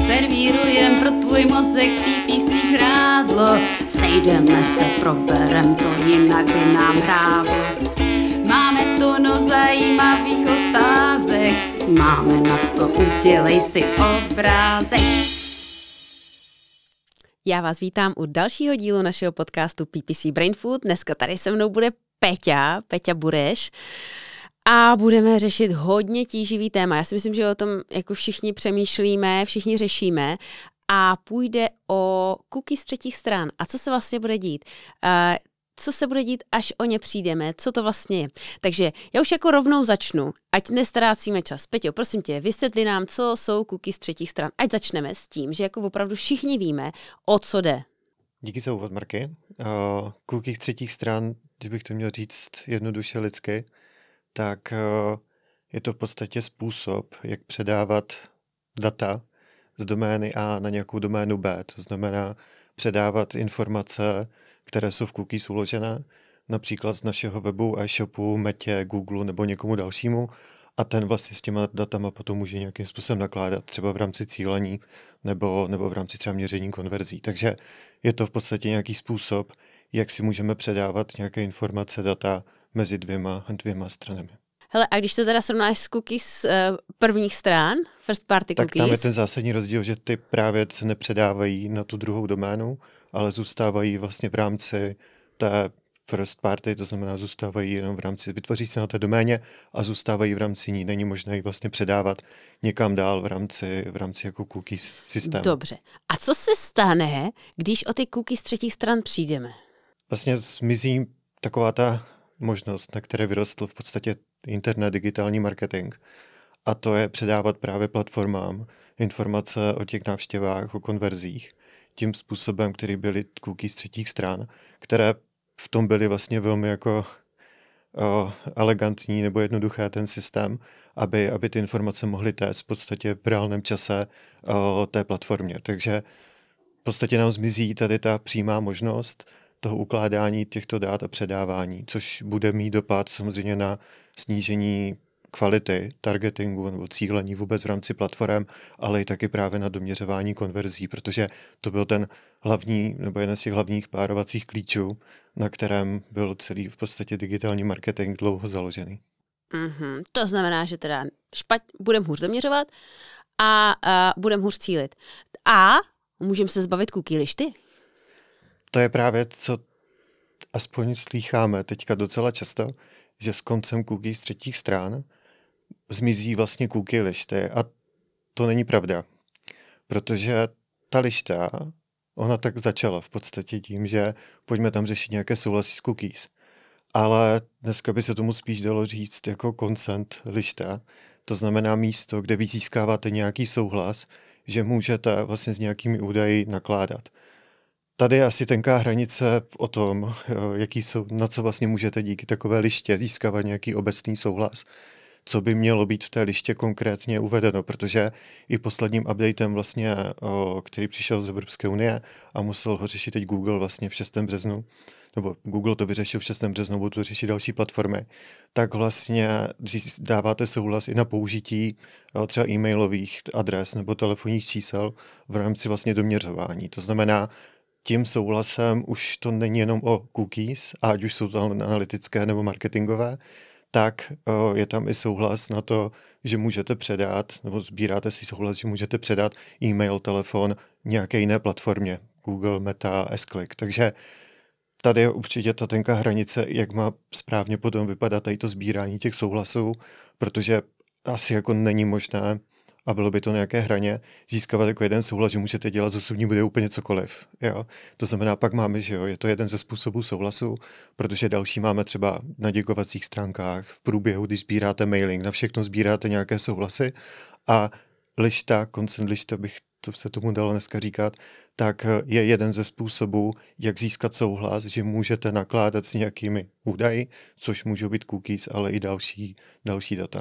servírujem pro tvůj mozek PPC hrádlo. Sejdeme se, proberem to, jinak by nám hráblo. Máme tunu zajímavých otázek, máme na to, udělej si obrázek. Já vás vítám u dalšího dílu našeho podcastu PPC Brain Food. Dneska tady se mnou bude Peťa Bureš a budeme řešit hodně tíživý téma. Já si myslím, že o tom jako všichni přemýšlíme, všichni řešíme a půjde o cookies z třetích stran. A co se vlastně bude dít? Co se bude dít, až o ně přijdeme, co to vlastně je. Takže já už jako rovnou začnu, ať nestrácíme čas. Peťo, prosím tě, vysvětli nám, co jsou cookies z třetích stran. Ať začneme s tím, že jako opravdu všichni víme, o co jde. Díky za úvod, Marky. Cookies z třetích stran, když bych to měl říct jednoduše lidsky, tak je to v podstatě způsob, jak předávat data z domény A na nějakou doménu B. To znamená předávat informace, které jsou v cookies uložené, například z našeho webu, e-shopu, Metě, Google nebo někomu dalšímu, a ten vlastně s těma datama potom může nějakým způsobem nakládat, třeba v rámci cílení nebo v rámci třeba měření konverzí. Takže je to v podstatě nějaký způsob, jak si můžeme předávat nějaké informace, data mezi dvěma stranami. Hele, a když to teda srovnáš s cookies prvních stran, first party cookies? Tak tam je ten zásadní rozdíl, že ty právě se nepředávají na tu druhou doménu, ale zůstávají vlastně v rámci té first party, to znamená zůstávají jenom v rámci, vytvoří se na té doméně a zůstávají v rámci ní. Není možné ji vlastně předávat někam dál v rámci jako cookies systému. Dobře. A co se stane, když o ty cookies z třetích stran přijdeme? Vlastně zmizí taková ta možnost, na které vyrostl v podstatě internet, digitální marketing. A to je předávat právě platformám informace o těch návštěvách, o konverzích, tím způsobem, který byly cookies z třetích stran, které v tom byly vlastně velmi jako elegantní nebo jednoduché ten systém, aby ty informace mohly téct v podstatě v reálném čase té platformě. Takže v podstatě nám zmizí tady ta přímá možnost toho ukládání těchto dat a předávání, což bude mít dopad samozřejmě na snížení kvality targetingu nebo cílení vůbec v rámci platform, ale i taky právě na doměřování konverzí, protože to byl ten hlavní nebo jeden z těch hlavních párovacích klíčů, na kterém byl celý v podstatě digitální marketing dlouho založený. Mm-hmm. To znamená, že teda budeme hůř doměřovat a budeme hůř cílit. A můžeme se zbavit cookie lišty? To je právě, co aspoň slýcháme teďka docela často, že s koncem cookies z třetích stran zmizí vlastně cookie lišty a to není pravda, protože ta lišta, ona tak začala v podstatě tím, že pojďme tam řešit nějaké souhlasy s cookies, ale dneska by se tomu spíš dalo říct jako consent lišta, to znamená místo, kde vy získáváte nějaký souhlas, že můžete vlastně s nějakými údaji nakládat. Tady je asi tenká hranice o tom, na co vlastně můžete díky takové liště získávat nějaký obecný souhlas, co by mělo být v té liště konkrétně uvedeno, protože i posledním updatem vlastně, který přišel z Evropské unie a musel ho řešit teď Google vlastně v 6. březnu, nebo Google to vyřešil v 6. březnu, budou to řešit další platformy, tak vlastně dáváte souhlas i na použití třeba e-mailových adres nebo telefonních čísel v rámci vlastně doměřování. To znamená, tím souhlasem už to není jenom o cookies, ať už jsou to analytické nebo marketingové, tak je tam i souhlas na to, že můžete předat, nebo sbíráte si souhlas, že můžete předat e-mail, telefon nějaké jiné platformě, Google, Meta, S-Click. Takže tady je určitě ta tenká hranice, jak má správně potom vypadat tady to sbírání těch souhlasů, protože asi jako není možné, a bylo by to na nějaké hraně, získávat jako jeden souhlas, že můžete dělat z osobní údaje úplně cokoliv. Jo? To znamená, pak máme, že jo, je to jeden ze způsobů souhlasu, protože další máme třeba na děkovacích stránkách, v průběhu, když sbíráte mailing, na všechno sbíráte nějaké souhlasy a lišta, consent lišta bych to se tomu dalo dneska říkat, tak je jeden ze způsobů, jak získat souhlas, že můžete nakládat s nějakými údaji, což můžou být cookies, ale i další data.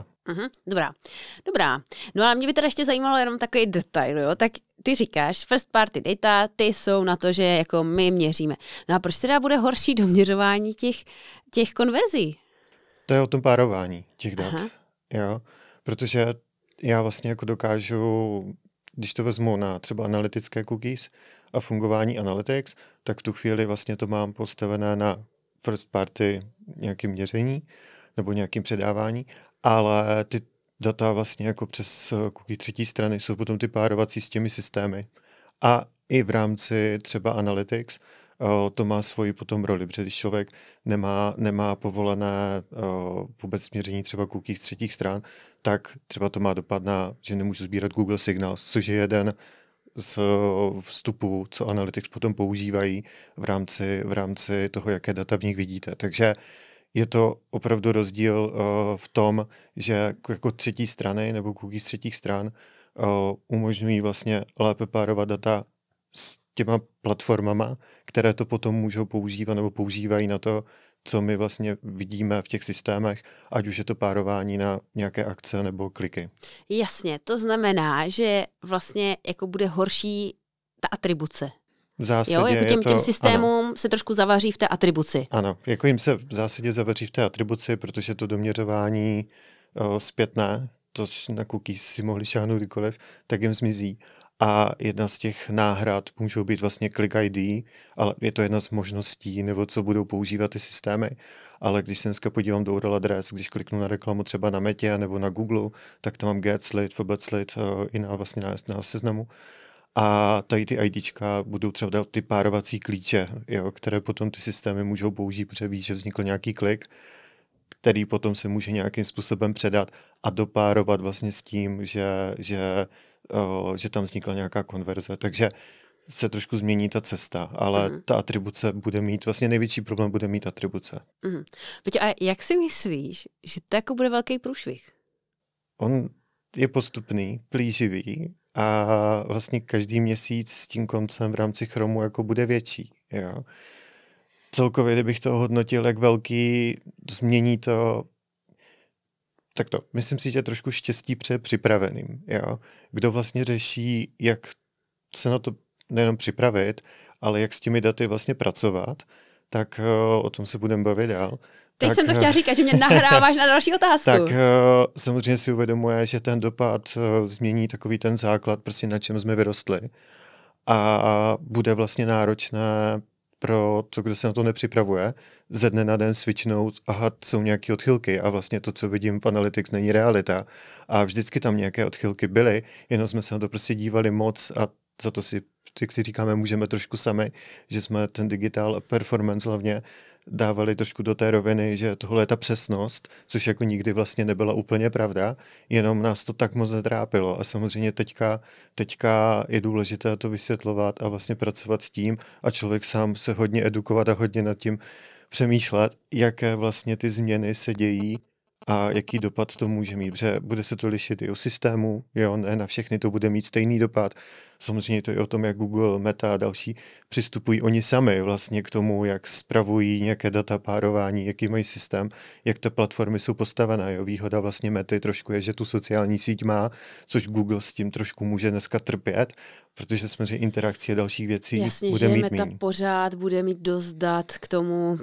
Dobrá. No a mě by teda ještě zajímalo jenom takový detail, jo? Tak ty říkáš, first party data, ty jsou na to, že jako my měříme. No a proč teda bude horší doměřování těch konverzí? To je o tom párování těch dat, jo? Protože já vlastně jako dokážu když to vezmu na třeba analytické cookies a fungování analytics, tak v tu chvíli vlastně to mám postavené na first party nějakým měření nebo nějakým předávání, ale ty data vlastně jako přes cookie třetí strany jsou potom ty párovací s těmi systémy. A i v rámci třeba analytics to má svoji potom roli, protože když člověk nemá povolené vůbec měření třeba cookies třetích stran, tak třeba to má dopad na, že nemůžu sbírat Google Signals, což je jeden z vstupů, co Analytics potom používají v rámci toho, jaké data v nich vidíte. Takže je to opravdu rozdíl v tom, že jako třetí strany nebo cookies třetích stran umožňují vlastně lépe párovat data s těma platformama, které to potom můžou používat nebo používají na to, co my vlastně vidíme v těch systémech, ať už je to párování na nějaké akce nebo kliky. Jasně, to znamená, že vlastně jako bude horší ta atribuce. V zásadě jo, jako těm systémům ano. se trošku zavaří v té atribuci. Ano, jako jim se v zásadě zavaří v té atribuci, protože to doměřování zpětné, to na cookies si mohli šáhnout kdykoliv, tak jim zmizí. A jedna z těch náhrad můžou být vlastně Click ID, ale je to jedna z možností, nebo co budou používat ty systémy. Ale když se dneska podívám do URL adres, když kliknu na reklamu třeba na Metě nebo na Google, tak tam mám get slid, forward slid i vlastně na seznamu. A tady ty IDčka budou třeba ty párovací klíče, jo, které potom ty systémy můžou použít, protože ví, že vznikl nějaký klik, který potom se může nějakým způsobem předat a dopárovat vlastně s tím, že tam vznikla nějaká konverze. Takže se trošku změní ta cesta, ale ta atribuce bude mít, vlastně největší problém bude mít atribuce. Peťo, a jak si myslíš, že to jako bude velký průšvih? On je postupný, plíživý a vlastně každý měsíc s tím koncem v rámci Chromu jako bude větší. Jo. Celkově, kdybych to hodnotil, jak velký změní to, tak to, myslím si, že trošku štěstí před připraveným. Jo. Kdo vlastně řeší, jak se na to nejenom připravit, ale jak s těmi daty vlastně pracovat, tak o tom se budeme bavit dál. Teď jsem to chtěla říkat, že mě nahráváš na další otázku. Tak samozřejmě si uvědomuje, že ten dopad změní takový ten základ, prostě na čem jsme vyrostli. A bude vlastně náročné pro to, kdo se na to nepřipravuje, ze dne na den switchnout, aha, jsou nějaké odchylky a vlastně to, co vidím v Analytics, není realita. A vždycky tam nějaké odchylky byly, jenom jsme se na to prostě dívali moc a za to si, jak si říkáme, můžeme trošku sami, že jsme ten digital performance hlavně dávali trošku do té roviny, že tohle je ta přesnost, což jako nikdy vlastně nebyla úplně pravda, jenom nás to tak moc netrápilo a samozřejmě teďka je důležité to vysvětlovat a vlastně pracovat s tím a člověk sám se hodně edukovat a hodně nad tím přemýšlet, jaké vlastně ty změny se dějí a jaký dopad to může mít, protože bude se to lišit i o systému, jo, ne na všechny to bude mít stejný dopad. Samozřejmě to je o tom, jak Google, Meta a další přistupují oni sami vlastně k tomu, jak spravují nějaké data párování, jaký mají systém, jak ty platformy jsou postavené. Jo. Výhoda vlastně Mety trošku je, že tu sociální síť má, což Google s tím trošku může dneska trpět, protože samozřejmě interakce a dalších věcí jasně, bude mít Meta míň. Pořád bude mít dost dat k tomu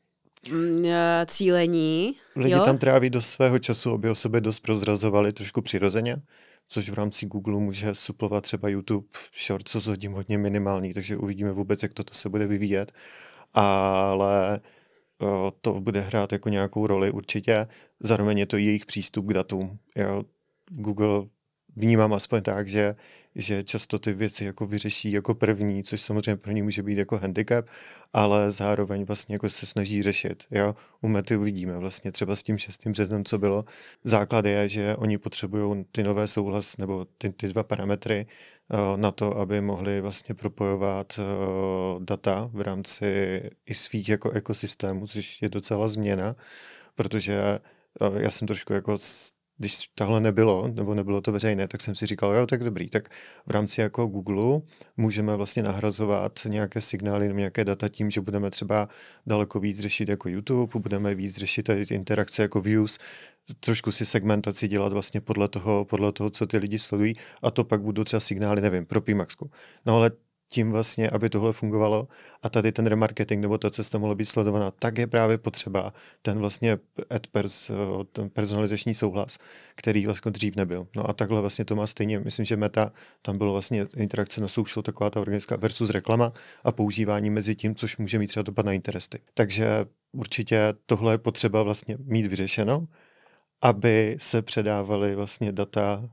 cílení. Lidi jo? tam tráví do svého času, aby o sobě dost prozrazovali trošku přirozeně, což v rámci Google může suplovat třeba YouTube Shorts, co hodím hodně minimální, takže uvidíme vůbec, jak toto se bude vyvíjet, ale to bude hrát jako nějakou roli určitě, zároveň je to jejich přístup k datům. Jo. Google vnímám aspoň tak, že často ty věci jako vyřeší jako první, což samozřejmě pro ně může být jako handicap, ale zároveň vlastně jako se snaží řešit. Jo? U Mety uvidíme vlastně třeba s tím 6. březnem, co bylo. Základ je, že oni potřebují ty nové souhlas nebo ty dva parametry na to, aby mohli vlastně propojovat data v rámci i svých jako ekosystémů, což je docela změna, protože já jsem trošku jako když tahle nebylo, nebo nebylo to veřejné, tak jsem si říkal, jo, tak dobrý, tak v rámci jako Google můžeme vlastně nahrazovat nějaké signály nebo nějaké data tím, že budeme třeba daleko víc řešit jako YouTube, budeme víc řešit tady ty interakce jako views, trošku si segmentaci dělat vlastně podle toho, co ty lidi sledují a to pak budou třeba signály, nevím, pro PMAXku. No ale tím vlastně, aby tohle fungovalo a tady ten remarketing nebo ta cesta mohla být sledovaná, tak je právě potřeba ten vlastně ten personalizační souhlas, který vlastně dřív nebyl. No a takhle vlastně to má stejně, myslím, že Meta, tam bylo vlastně interakce na social, taková ta organická versus reklama a používání mezi tím, což může mít třeba dopad na interesty. Takže určitě tohle je potřeba vlastně mít vyřešeno, aby se předávaly vlastně data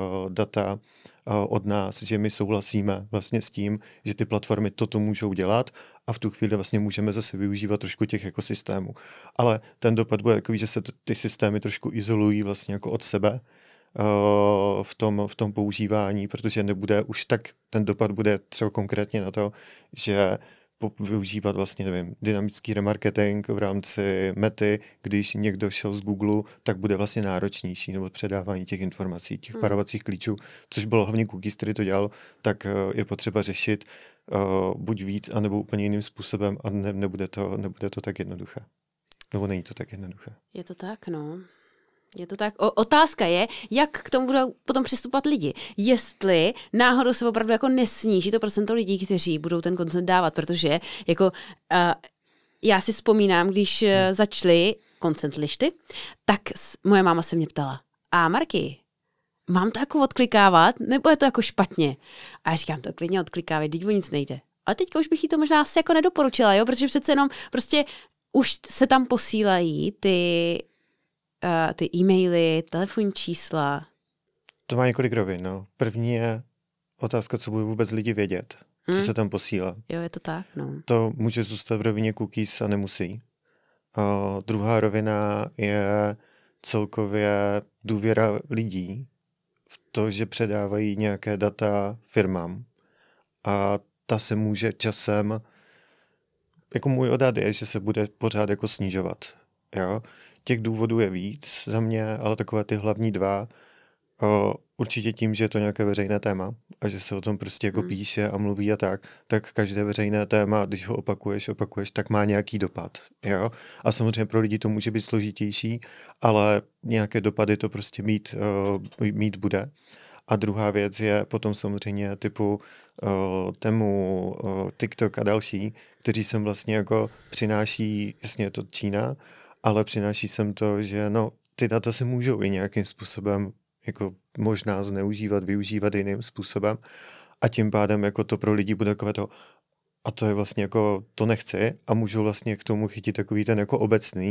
od nás, že my souhlasíme vlastně s tím, že ty platformy toto můžou dělat a v tu chvíli vlastně můžeme zase využívat trošku těch ekosystémů. Ale ten dopad bude takový, že se ty systémy trošku izolují vlastně jako od sebe v tom používání, protože nebude už tak, ten dopad bude třeba konkrétně na to, že využívat vlastně, nevím, dynamický remarketing v rámci Mety, když někdo šel z Google, tak bude vlastně náročnější nebo předávání těch informací, těch parovacích klíčů, což bylo hlavně cookies, který to dělal, tak je potřeba řešit buď víc, anebo úplně jiným způsobem a nebude to tak jednoduché. Nebo není to tak jednoduché. Je to tak, no. Je to tak. Otázka je, jak k tomu budou potom přistupovat lidi. Jestli náhodou se opravdu jako nesníží to procento lidí, kteří budou ten koncent dávat, protože jako já si vzpomínám, když začaly koncent lišty, tak moje máma se mě ptala, a Marky, mám to jako odklikávat, nebo je to jako špatně? A já říkám, to klidně odklikávej, teď o nic nejde. Ale teďka už bych jí to možná asi jako nedoporučila, jo, protože přece jenom prostě už se tam posílají ty e-maily, telefonní čísla. To má několik rovin, no. První je otázka, co budou vůbec lidi vědět, co se tam posílá. Jo, je to tak, no. To může zůstat v rovině cookies a nemusí. Druhá rovina je celkově důvěra lidí v to, že předávají nějaké data firmám. A ta se může časem, jako můj odhad je, že se bude pořád jako snižovat. Jo? Těch důvodů je víc za mě, ale takové ty hlavní dva, určitě tím, že je to nějaké veřejné téma a že se o tom prostě jako píše a mluví a tak každé veřejné téma, když ho opakuješ, tak má nějaký dopad. Jo? A samozřejmě pro lidi to může být složitější, ale nějaké dopady to prostě mít bude. A druhá věc je potom samozřejmě typu Temu, TikTok a další, kteří sem vlastně jako přináší, jasně je to Čína, ale přináší sem to, že no, ty data se můžou i nějakým způsobem jako možná zneužívat, využívat jiným způsobem a tím pádem jako to pro lidi bude takové to, a to je vlastně jako, to nechci a můžou vlastně k tomu chytit takový ten jako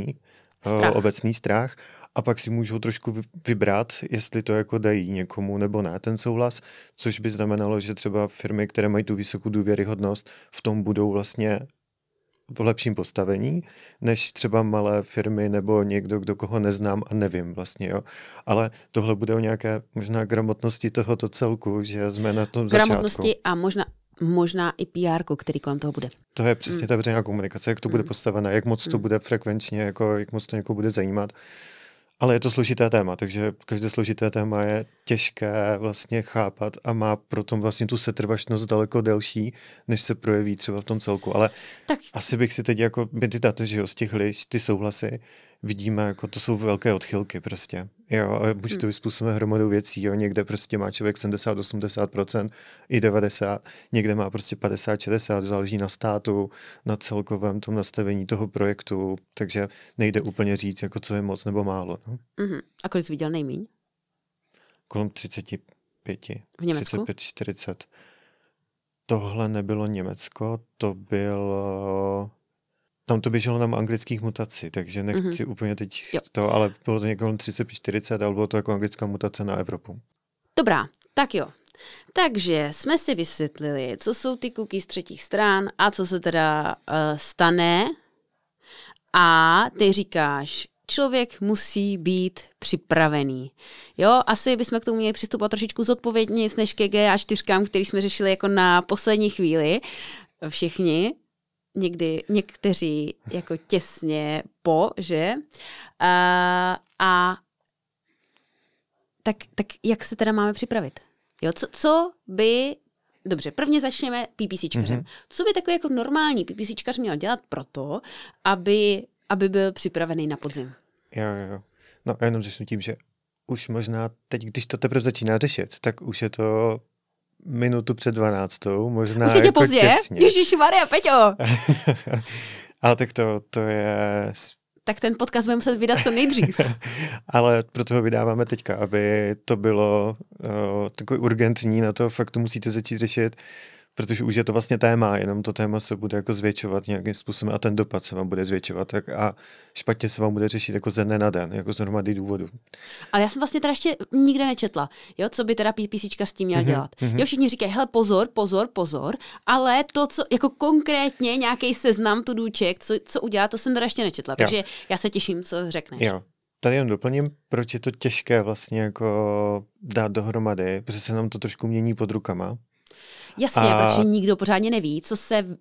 obecný strach a pak si můžou trošku vybrat, jestli to jako dají někomu nebo ne ten souhlas, což by znamenalo, že třeba firmy, které mají tu vysokou důvěryhodnost, v tom budou vlastně v lepším postavení, než třeba malé firmy nebo někdo, kdo koho neznám a nevím vlastně, jo. Ale tohle bude o nějaké možná gramotnosti tohoto celku, že jsme na tom začátku. Gramotnosti a možná i PR, který kolem toho bude. To je přesně ta veřejná komunikace, jak to bude postavené, jak moc to bude frekvenčně, jako, jak moc to někoho bude zajímat. Ale je to složité téma, takže každé složité téma je těžké vlastně chápat a má proto vlastně tu setrvačnost daleko delší, než se projeví třeba v tom celku. Ale tak asi bych si teď jako, my ty data, že jo, z těch lišt, ty souhlasy, vidíme, jako to jsou velké odchylky prostě. Jo, a může to být způsobem hromadou věcí, jo, někde prostě má člověk 70-80%, i 90%, někde má prostě 50-60%, záleží na státu, na celkovém tom nastavení toho projektu, takže nejde úplně říct, jako co je moc nebo málo. No. A kolik jsi viděl nejmíň? Kolem 35. V Německu? 35-40. Tohle nebylo Německo, to bylo... Tam to běželo na anglických mutací, takže nechci úplně teď to, ale bylo to někdo 35-40, ale bylo to jako anglická mutace na Evropu. Dobrá, tak jo. Takže jsme si vysvětlili, co jsou ty cookies z třetích stran a co se teda stane. A ty říkáš, člověk musí být připravený. Jo, asi bychom k tomu měli přistupovat trošičku zodpovědně, než ke GA4, který jsme řešili jako na poslední chvíli. Všichni. Někteří jako těsně po, že? Tak jak se teda máme připravit? Jo, co by... Dobře, prvně začněme PPCčkařem. Co by takový jako normální PPCčkař měl dělat proto, aby byl připravený na podzim? Jo. No a jenom řeším tím, že už možná teď, když to teprve začíná řešit, tak už je to minutu před 12, možná Už je tě jako pozdě? těsně. Ježišmarja, Peťo! Ale tak to je... Tak ten podcast budeme muset vydat co nejdřív. Ale proto ho vydáváme teďka, aby to bylo takový urgentní, na to fakt to musíte začít řešit, protože už je to vlastně téma, jenom to téma se bude jako zvětšovat nějakým způsobem a ten dopad se vám bude zvětšovat tak a špatně se vám bude řešit jako ze dne na den, jako z hromadných důvodů. Ale já jsem vlastně teda ještě nikde nečetla, jo, co by teda PPCčka s tím měla dělat. Jo, všichni říkají, hele, pozor, ale to, co jako konkrétně nějaký seznam tudůček, co udělá, to jsem teda ještě nečetla, takže já se těším, co řekneš. Jo. Tady jen doplním, proč je to těžké vlastně jako dát dohromady, protože se nám to trošku mění pod rukama. Jasně, protože nikdo pořádně neví, co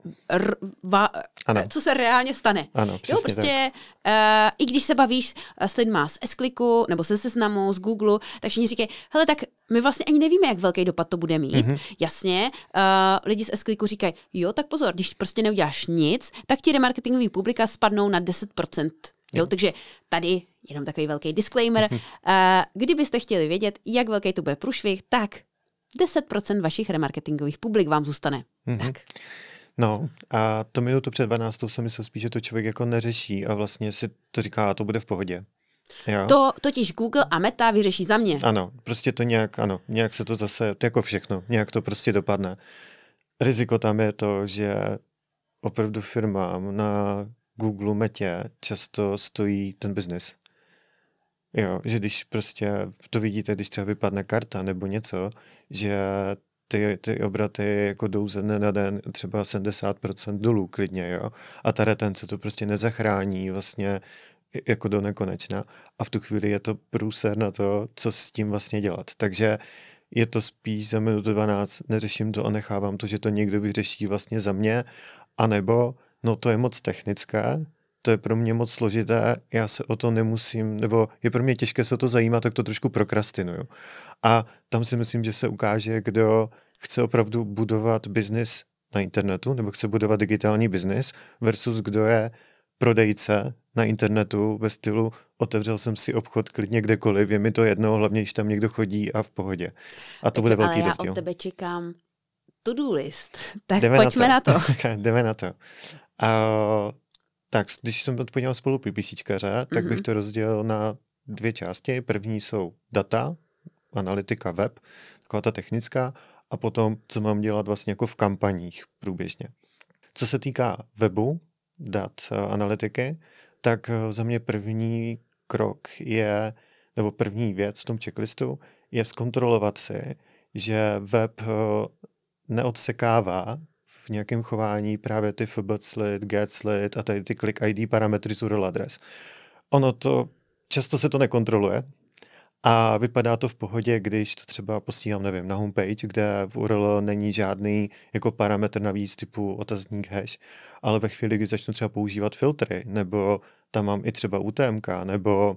se reálně stane. Ano, přesně jo, prostě i když se bavíš s lidma z S-Clicku nebo se Seznamu, z Google, tak všichni říkají, hele, tak my vlastně ani nevíme, jak velký dopad to bude mít. Jasně, lidi z S-Clicku říkají, jo, tak pozor, když prostě neuděláš nic, tak ti remarketingový publika spadnou na 10%. Jo, takže tady jenom takový velký disclaimer. Kdybyste chtěli vědět, jak velký to bude průšvih, tak 10% vašich remarketingových publik vám zůstane. Tak. No a to minutu před 12 jsem myslel spíš, že to člověk jako neřeší a vlastně si to říká, a to bude v pohodě. Jo? To totiž Google a Meta vyřeší za mě. Ano, prostě to nějak se to zase, to jako všechno, nějak to prostě dopadne. Riziko tam je to, že opravdu firmám na Google, Metě často stojí ten biznis. Jo, že když prostě to vidíte, když třeba vypadne karta nebo něco, že ty obraty jako jdou ze dne na den třeba 70% dolů klidně, jo. A ta retence to prostě nezachrání vlastně jako do nekonečna. A v tu chvíli je to průser na to, co s tím vlastně dělat. Takže je to spíš za minutu 12, neřeším to a nechávám to, že to někdo vyřeší vlastně za mě, anebo no to je moc technické, to je pro mě moc složité, já se o to nemusím, nebo je pro mě těžké se o to zajímat, tak to trošku prokrastinuju. A tam si myslím, že se ukáže, kdo chce opravdu budovat biznis na internetu, nebo chce budovat digitální biznis, versus kdo je prodejce na internetu ve stylu otevřel jsem si obchod klidně kdekoliv, je mi to jedno, hlavně když tam někdo chodí a v pohodě. A to bude velký rozdíl. Ale já od tebe čekám to-do list. Tak jdeme pojďme na to. Jdeme na to. Tak, když jsem odpověděl spolu PPCčkaře, tak bych to rozdělil na dvě části. První jsou data, analytika, web, taková ta technická, a potom, co mám dělat vlastně jako v kampaních průběžně. Co se týká webu, dat, analytiky, tak za mě první krok je, nebo první věc v tom checklistu, je zkontrolovat si, že web neodsekává v nějakém chování právě ty FBCLID, GetSLID a tady ty click ID parametry z URL adres. Často se to nekontroluje a vypadá to v pohodě, když to třeba posílám, nevím, na homepage, kde v URL není žádný jako parametr navíc typu otazník hash, ale ve chvíli, kdy začnu třeba používat filtry, nebo tam mám i třeba UTMK, nebo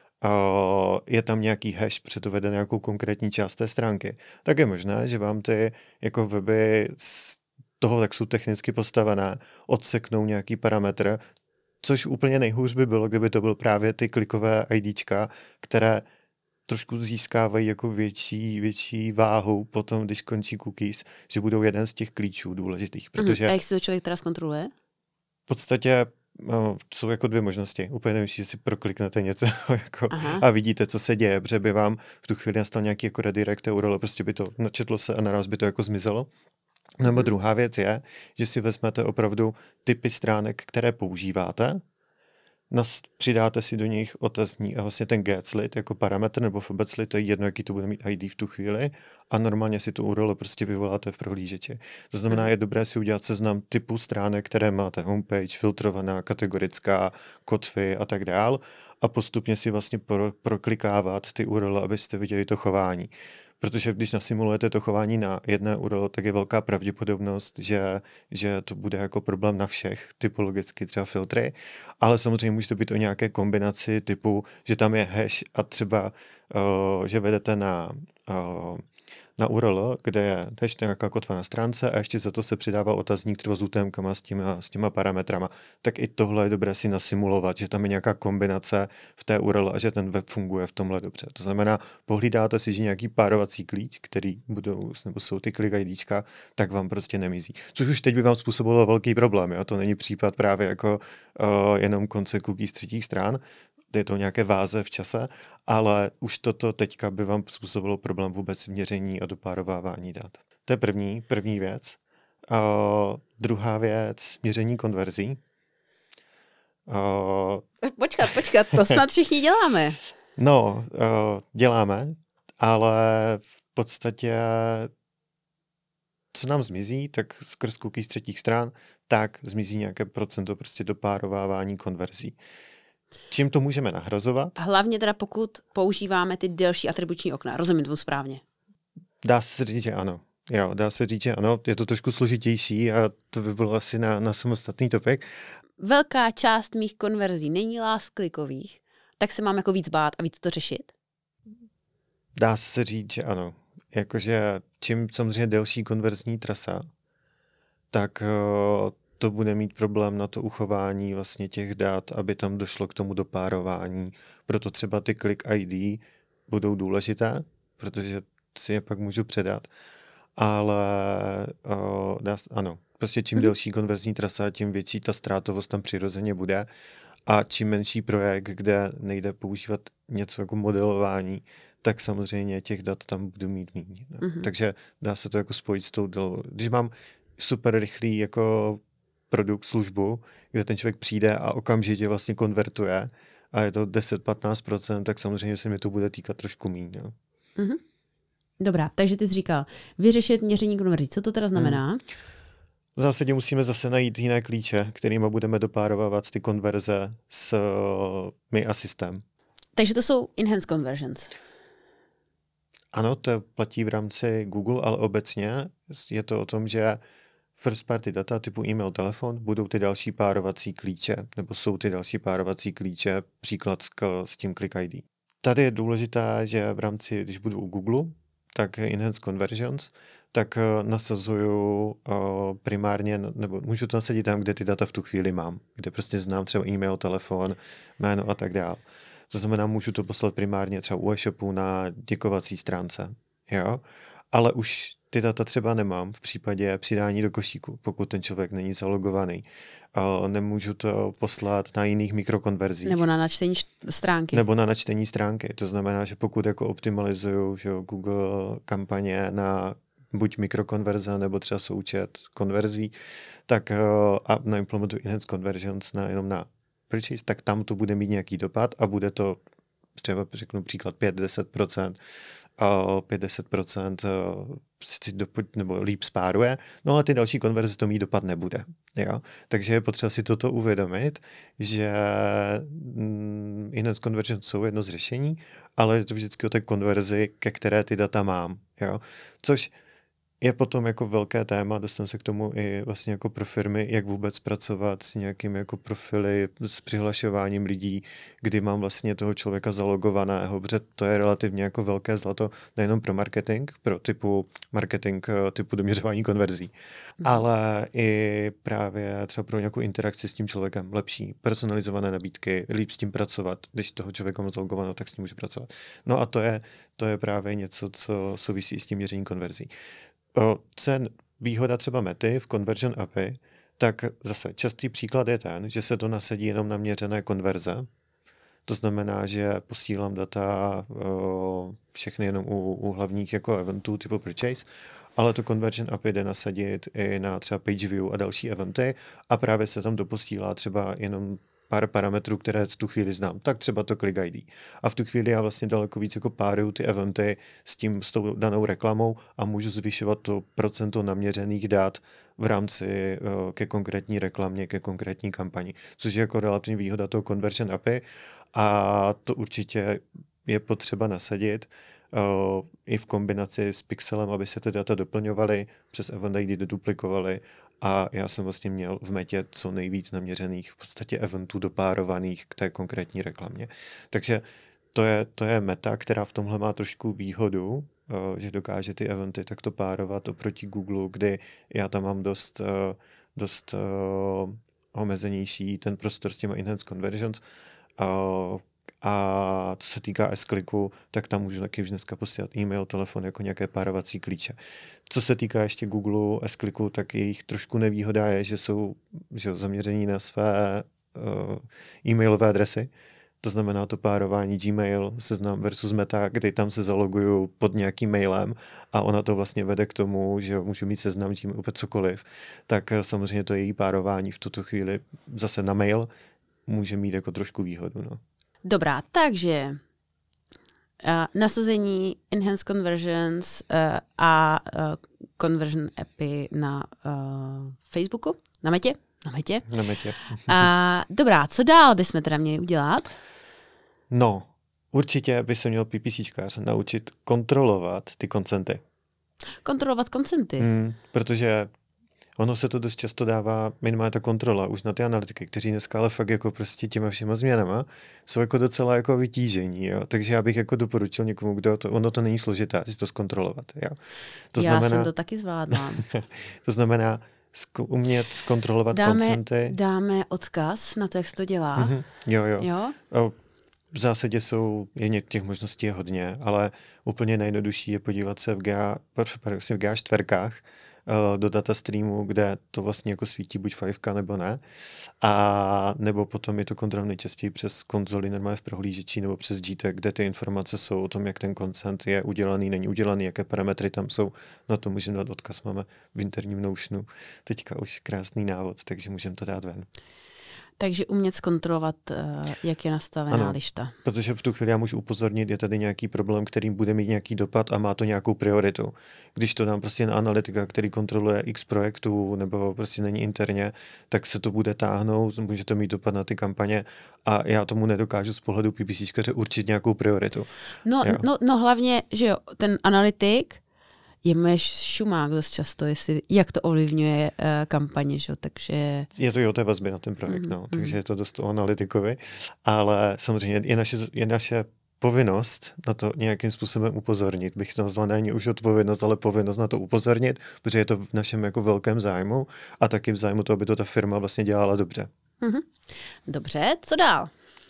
je tam nějaký hash předuveden nějakou konkrétní část té stránky, tak je možné, že vám ty jako weby toho, tak jsou technicky postavené, odseknou nějaký parametr, což úplně nejhůř by bylo, kdyby to byl právě ty klikové IDčka, které trošku získávají jako větší váhu potom, když končí cookies, že budou jeden z těch klíčů důležitých. Protože a jak se to člověk teda zkontroluje? V podstatě jsou jako dvě možnosti. Úplně nevím, že si prokliknete něco jako, a vidíte, co se děje, protože by vám v tu chvíli nastal nějaký jako redirect URL, prostě by to načetlo se a naraz by to jako zmizelo. Nebo druhá věc je, že si vezmete opravdu typy stránek, které používáte, přidáte si do nich otazník a vlastně ten getSLID jako parametr nebo FBCLID, to je jedno, jaký to bude mít ID v tu chvíli a normálně si tu URL prostě vyvoláte v prohlížeči. To znamená, je dobré si udělat seznam typu stránek, které máte, homepage, filtrovaná, kategorická, kotvy a tak dál a postupně si vlastně proklikávat ty URL, abyste viděli to chování. Protože když nasimulujete to chování na jedné URL, tak je velká pravděpodobnost, že to bude jako problém na všech, typologicky třeba filtry, ale samozřejmě může to být o nějaké kombinaci typu, že tam je hash a třeba, že vedete na na URL, kde je nějaká kotva na stránce a ještě za to se přidává otazník třeba s UTM-kama s těma parametrama, tak i tohle je dobré si nasimulovat, že tam je nějaká kombinace v té URL a že ten web funguje v tomhle dobře. To znamená, pohlídáte si, že nějaký párovací klíč, který nebo jsou ty click IDčka, tak vám prostě nemizí. Což už teď by vám způsobilo velký problém. Jo? To není případ právě jako jenom konce cookies z třetích stran, je to nějaké váze v čase, ale už toto teďka by vám způsobilo problém vůbec v měření a dopárovávání dat. To je první věc. Druhá věc, měření konverzí. Počkat, to snad všichni děláme. No, děláme, ale v podstatě co nám zmizí, tak skrz cookies z třetích stran, tak zmizí nějaké procento prostě dopárovávání konverzí. Čím to můžeme nahrazovat? Hlavně teda pokud používáme ty delší atribuční okna. Rozumím tomu správně. Dá se říct, že ano. Jo, dá se říct, že ano. Je to trošku složitější a to by bylo asi na samostatný topik. Velká část mých konverzí není last-clickových, tak se mám jako víc bát a víc to řešit? Dá se říct, že ano. Jakože čím samozřejmě delší konverzní trasa, tak to bude mít problém na to uchování vlastně těch dat, aby tam došlo k tomu dopárování. Proto třeba ty click ID budou důležité, protože si je pak můžu předat. Ale ano, prostě čím delší konverzní trasa, tím větší ta ztrátovost tam přirozeně bude. A čím menší projekt, kde nejde používat něco jako modelování, tak samozřejmě těch dat tam budu mít méně. Takže dá se to jako spojit s tou když mám super rychlý jako produkt, službu, kde ten člověk přijde a okamžitě vlastně konvertuje a je to 10-15%, tak samozřejmě se mi to bude týkat trošku míň. No. Dobrá, takže ty jsi říkal, vyřešit měření konverzí. Co to teda znamená? V zásadě musíme zase najít jiné klíče, kterými budeme dopárovávat ty konverze s my a systém. Takže to jsou enhanced conversions. Ano, to platí v rámci Google, ale obecně je to o tom, že first party data typu e-mail, telefon budou ty další párovací klíče, nebo jsou ty další párovací klíče, příklad s tím click ID. Tady je důležitá, že v rámci, když budu u Google, tak enhanced conversions, tak nasazuju primárně, nebo můžu to nasadit tam, kde ty data v tu chvíli mám, kde prostě znám třeba e-mail, telefon, jméno a tak dále. To znamená, můžu to poslat primárně třeba u e-shopu na děkovací stránce, jo? Ale už ty data třeba nemám v případě přidání do košíku, pokud ten člověk není zalogovaný. Nemůžu to poslat na jiných mikrokonverzích. Nebo na načtení stránky. Nebo na načtení stránky. To znamená, že pokud jako optimalizuju Google kampaně na buď mikrokonverze, nebo třeba součet konverzí, tak a naimplementuji enhanced conversions jenom na purchase, tak tam to bude mít nějaký dopad a bude to třeba řeknu příklad 5-10%, 5-10% nebo líp spáruje, no ale ty další konverze to mít dopad nebude. Jo? Takže je potřeba si toto uvědomit, že enhanced conversions jsou jedno z řešení, ale je to vždycky o té konverzi, ke které ty data mám. Jo? Což je potom jako velké téma, dostanu se k tomu i vlastně jako pro firmy, jak vůbec pracovat s nějakými jako profily, s přihlašováním lidí, kdy mám vlastně toho člověka zalogovaného, protože to je relativně jako velké zlato nejenom pro marketing typu doměřování konverzí, ale i právě třeba pro nějakou interakci s tím člověkem, lepší personalizované nabídky, líp s tím pracovat, když toho člověka mám zalogovaného, tak s tím můžu pracovat. No a to je právě něco, co souvisí s tím měřením konverzí. Co je výhoda třeba Mety v Conversion API, tak zase častý příklad je ten, že se to nasadí jenom na měřené konverze. To znamená, že posílám data všechny jenom u hlavních jako eventů typu purchase, ale to Conversion API jde nasadit i na třeba page view a další eventy a právě se tam doposílá třeba jenom pár parametrů, které v tu chvíli znám, tak třeba to click ID. A v tu chvíli já vlastně daleko víc jako páruju ty eventy s tou danou reklamou a můžu zvyšovat to procento naměřených dat v rámci ke konkrétní reklamě, ke konkrétní kampani, což je jako relativní výhoda toho Conversion API a to určitě je potřeba nasadit i v kombinaci s Pixelem, aby se ty data doplňovaly, přes Event ID deduplikovaly a já jsem vlastně měl v Metě co nejvíc naměřených v podstatě eventů dopárovaných k té konkrétní reklamě. Takže to je Meta, která v tomhle má trošku výhodu že dokáže ty eventy takto párovat oproti Google, kdy já tam mám dost omezenější ten prostor s těma enhanced conversions. A co se týká S-kliku, tak tam můžu taky už dneska posílat e-mail, telefon jako nějaké párovací klíče. Co se týká ještě Google S-kliku, tak jejich trošku nevýhoda je, že jsou zaměření na své e-mailové adresy. To znamená to párování Gmail, Seznam versus Meta, kdy tam se zaloguju pod nějakým mailem a ona to vlastně vede k tomu, že můžu mít seznam Gmail úplně cokoliv. Tak samozřejmě to její párování v tuto chvíli zase na mail může mít jako trošku výhodu. No. Dobrá, takže nasazení Enhanced Conversions a Conversion appy na Facebooku, na Metě. Dobrá, co dál bychom teda měli udělat? No, určitě by se měl PPCčkář naučit kontrolovat ty koncenty. Kontrolovat koncenty? Protože ono se to dost často dává, minimálně ta kontrola už na ty analytiky, kteří dneska ale fakt jako prostě těma všema změnama jsou jako docela jako vytížení, jo. Takže já bych jako doporučil někomu, ono to není složité, si to zkontrolovat, jo. Já jsem to taky zvládla. To znamená umět zkontrolovat koncenty. Dáme odkaz na to, jak se to dělá. Jo? V zásadě těch možností je hodně, ale úplně nejjednodušší je podívat se v GA4 do datastreamu, kde to vlastně jako svítí buď 5 nebo ne. A nebo potom je to kontrol nejčastěji přes konzoli normálně v prohlížeči nebo přes GTEC, kde ty informace jsou o tom, jak ten koncent je udělaný, není udělaný, jaké parametry tam jsou. Na to můžeme dát odkaz, máme v interním Notionu teďka už krásný návod, takže můžeme to dát ven. Takže umět zkontrolovat, jak je nastavená lišta. Protože v tu chvíli já můžu upozornit, je tady nějaký problém, který bude mít nějaký dopad a má to nějakou prioritu. Když to dám prostě na analytika, který kontroluje x projektů nebo prostě není interně, tak se to bude táhnout, může to mít dopad na ty kampaně a já tomu nedokážu z pohledu PPCčkaře určit nějakou prioritu. No hlavně, že jo, ten analytik je moje šumák dost často, jak to ovlivňuje kampaně, že? Takže... Je to i o té vazbě na ten projekt, takže je to dost o analytikovi, ale samozřejmě je naše povinnost na to nějakým způsobem upozornit. Bych to nazval není už odpovědnost, ale povinnost na to upozornit, protože je to v našem jako velkém zájmu a taky v zájmu toho, aby to ta firma vlastně dělala dobře. Dobře, co dál?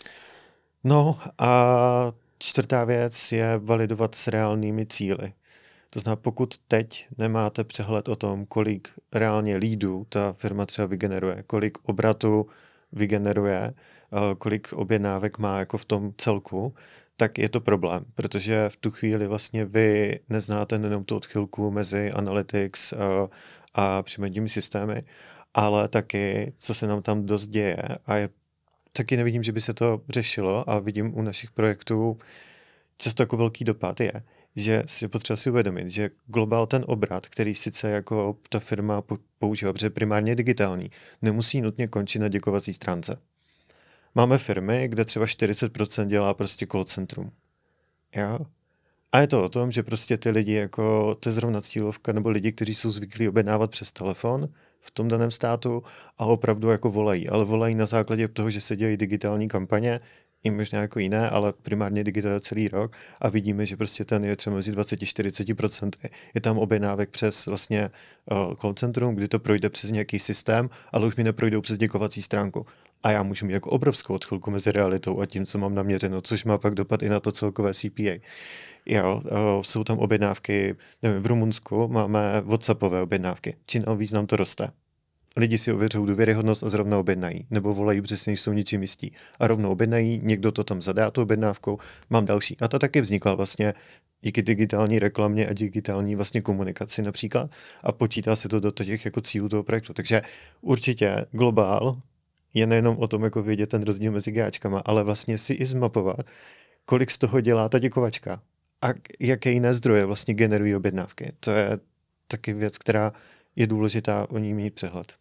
No a čtvrtá věc je validovat s reálnými cíli. To znamená, pokud teď nemáte přehled o tom, kolik reálně leadů ta firma třeba vygeneruje, kolik obratu vygeneruje, kolik objednávek má jako v tom celku, tak je to problém, protože v tu chvíli vlastně vy neznáte jenom tu odchylku mezi analytics a příjmovými systémy, ale taky, co se nám tam dost děje a taky nevidím, že by se to řešilo a vidím u našich projektů často jako velký dopad je, že si potřeba si uvědomit, že globál ten obrat, který sice jako ta firma používá, protože primárně digitální, nemusí nutně končit na děkovací stránce. Máme firmy, kde třeba 40% dělá prostě call centrum. Jo? A je to o tom, že prostě ty lidi, jako to je zrovna cílovka, nebo lidi, kteří jsou zvyklí objednávat přes telefon v tom daném státu a opravdu jako volají. Ale volají na základě toho, že se dělají digitální kampaně, i možná jako jiné, ale primárně digitálně celý rok a vidíme, že prostě ten je třeba mezi 20-40%. Je tam objednávek přes vlastně call centrum, kdy to projde přes nějaký systém, ale už mi neprojdou přes děkovací stránku. A já můžu mít jako obrovskou odchylku mezi realitou a tím, co mám naměřeno, což má pak dopad i na to celkové CPA. Jo, jsou tam objednávky, nevím, v Rumunsku máme WhatsAppové objednávky. Čím dál víc nám to roste. Lidi si ověřují důvěryhodnost a zrovna objednají, nebo volají přesně, jsou ničím jistí. A rovnou objednají, někdo to tam zadá tu objednávkou, mám další. A ta taky vznikla vlastně díky digitální reklamě a digitální vlastně komunikaci například a počítá se to do těch jako cílů toho projektu. Takže určitě globál je nejenom o tom, jako vědět ten rozdíl mezi GAčkama, ale vlastně si i zmapovat, kolik z toho dělá ta děkovačka a jaké jiné zdroje vlastně generují objednávky. To je taky věc, která je důležitá o ní mít přehled.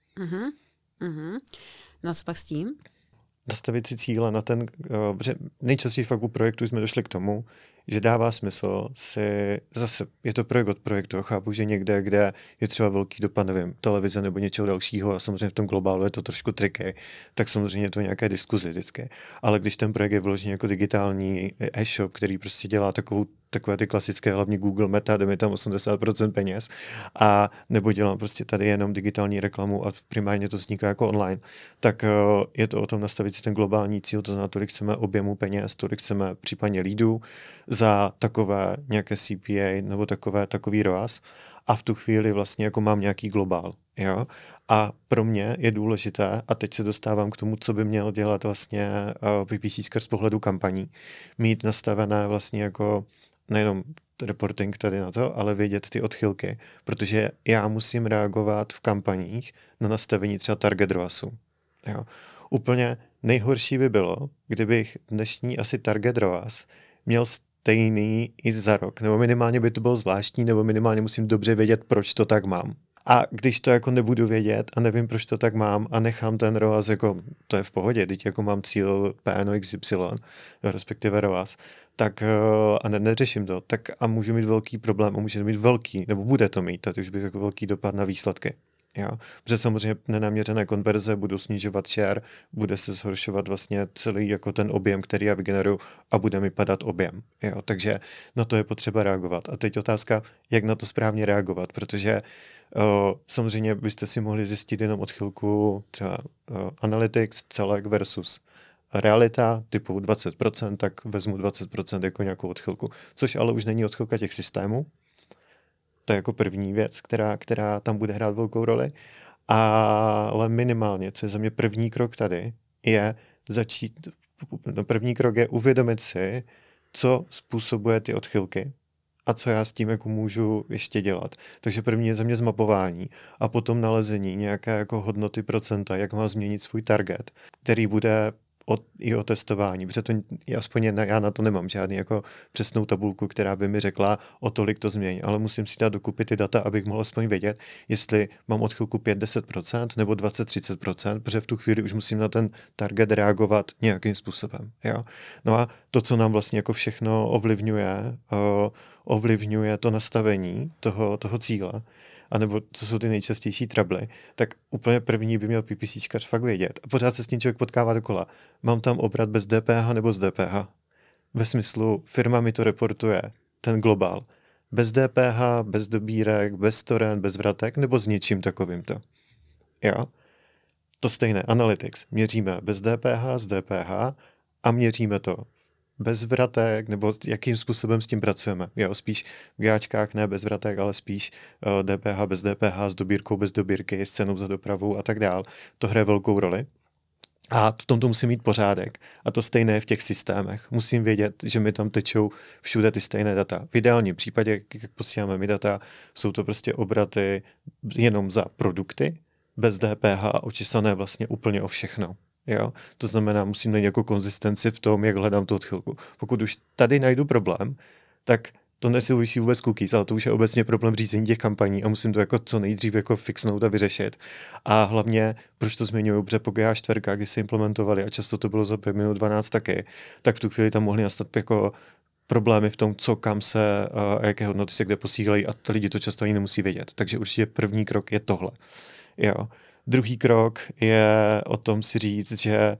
No co pak s tím? Nastavit si cíle na ten, nejčastěji fakt u projektu jsme došli k tomu, že dává smysl si, zase je to projekt od projektu, chápu, že někde, kde je třeba velký dopad, nevím, televize nebo něčeho dalšího a samozřejmě v tom globálu je to trošku triky, tak samozřejmě to nějaké diskuzi vždycky. Ale když ten projekt je vložený jako digitální e-shop, který prostě dělá takové ty klasické, hlavně Google Meta, kde mi tam 80% peněz, a nebo dělám prostě tady jenom digitální reklamu a primárně to vzniká jako online, tak je to o tom nastavit si ten globální cíl, to znamená, tolik chceme objemu peněz, tolik chceme případně leadů za takové nějaké CPA nebo takový ROAS a v tu chvíli vlastně jako mám nějaký globál. Jo? A pro mě je důležité, a teď se dostávám k tomu, co by měl dělat vlastně PPC z pohledu kampaní, mít nastavené vlastně jako nejenom reporting tady na to, ale vědět ty odchylky, protože já musím reagovat v kampaních na nastavení třeba target ROASu. Jo. Úplně nejhorší by bylo, kdybych dnešní asi target ROAS měl stejný i za rok, nebo minimálně by to bylo zvláštní, nebo minimálně musím dobře vědět, proč to tak mám. A když to jako nebudu vědět a nevím, proč to tak mám a nechám ten ROAS jako, to je v pohodě, teď jako mám cíl PNO XY, respektive ROAS, tak a neřeším to, tak a můžu mít velký problém a může mít velký, nebo bude to mít, tady už bych jako velký dopad na výsledky. Jo? Protože samozřejmě nenaměřené konverze budou snižovat share, bude se zhoršovat vlastně celý jako ten objem, který já vygeneruju a bude mi padat objem. Jo? Takže na to je potřeba reagovat. A teď otázka, jak na to správně reagovat, protože samozřejmě byste si mohli zjistit jenom odchylku třeba analytics, celek versus realita typu 20%, tak vezmu 20% jako nějakou odchylku, což ale už není odchylka těch systémů. To je jako první věc, která tam bude hrát velkou roli. Ale minimálně, co je za mě první krok tady, je začít, první krok je uvědomit si, co způsobuje ty odchylky a co já s tím jako můžu ještě dělat. Takže první je za mě zmapování a potom nalezení nějaké jako hodnoty procenta, jak mám změnit svůj target, který bude i o testování, protože to, aspoň já na to nemám žádný jako přesnou tabulku, která by mi řekla o tolik to změň, ale musím si dát dokupy ty data, abych mohl aspoň vědět, jestli mám odchylku 5-10% nebo 20-30%, protože v tu chvíli už musím na ten target reagovat nějakým způsobem. Jo? No a to, co nám vlastně jako všechno ovlivňuje to nastavení toho cíle, anebo co jsou ty nejčastější trouble, tak úplně první by měl PPCčkař fakt vědět. A pořád se s tím člověk potkává dokola. Mám tam obrat bez DPH nebo s DPH? Ve smyslu, firma mi to reportuje, ten globál. Bez DPH, bez dobírek, bez toren, bez vratek, nebo s něčím takovýmto. Jo? To stejné, Analytics. Měříme bez DPH, s DPH a měříme to bez vratek, nebo jakým způsobem s tím pracujeme. Jo, spíš v gáčkách ne bez vratek, ale spíš DPH bez DPH, s dobírkou bez dobírky, s cenou za dopravu a tak dál. To hraje velkou roli. A v tomto musím mít pořádek. A to stejné v těch systémech. Musím vědět, že mi tam tečou všude ty stejné data. V ideálním případě, jak posíláme mi data, jsou to prostě obraty jenom za produkty, bez DPH a očisané vlastně úplně o všechno. Jo? To znamená, musím najít jako konzistenci v tom, jak hledám tu odchylku. Pokud už tady najdu problém, tak to nesouvisí vůbec cookies, ale to už je obecně problém řízení těch kampaní a musím to jako co nejdřív jako fixnout a vyřešit. A hlavně, proč to zmiňuji, protože po GA4, když se implementovali a často to bylo za 5 minut 12 taky, tak v tu chvíli tam mohly nastat jako problémy v tom, co kam se a jaké hodnoty se kde posílají a lidi to často ani nemusí vědět. Takže určitě první krok je tohle. Jo. Druhý krok je o tom si říct, že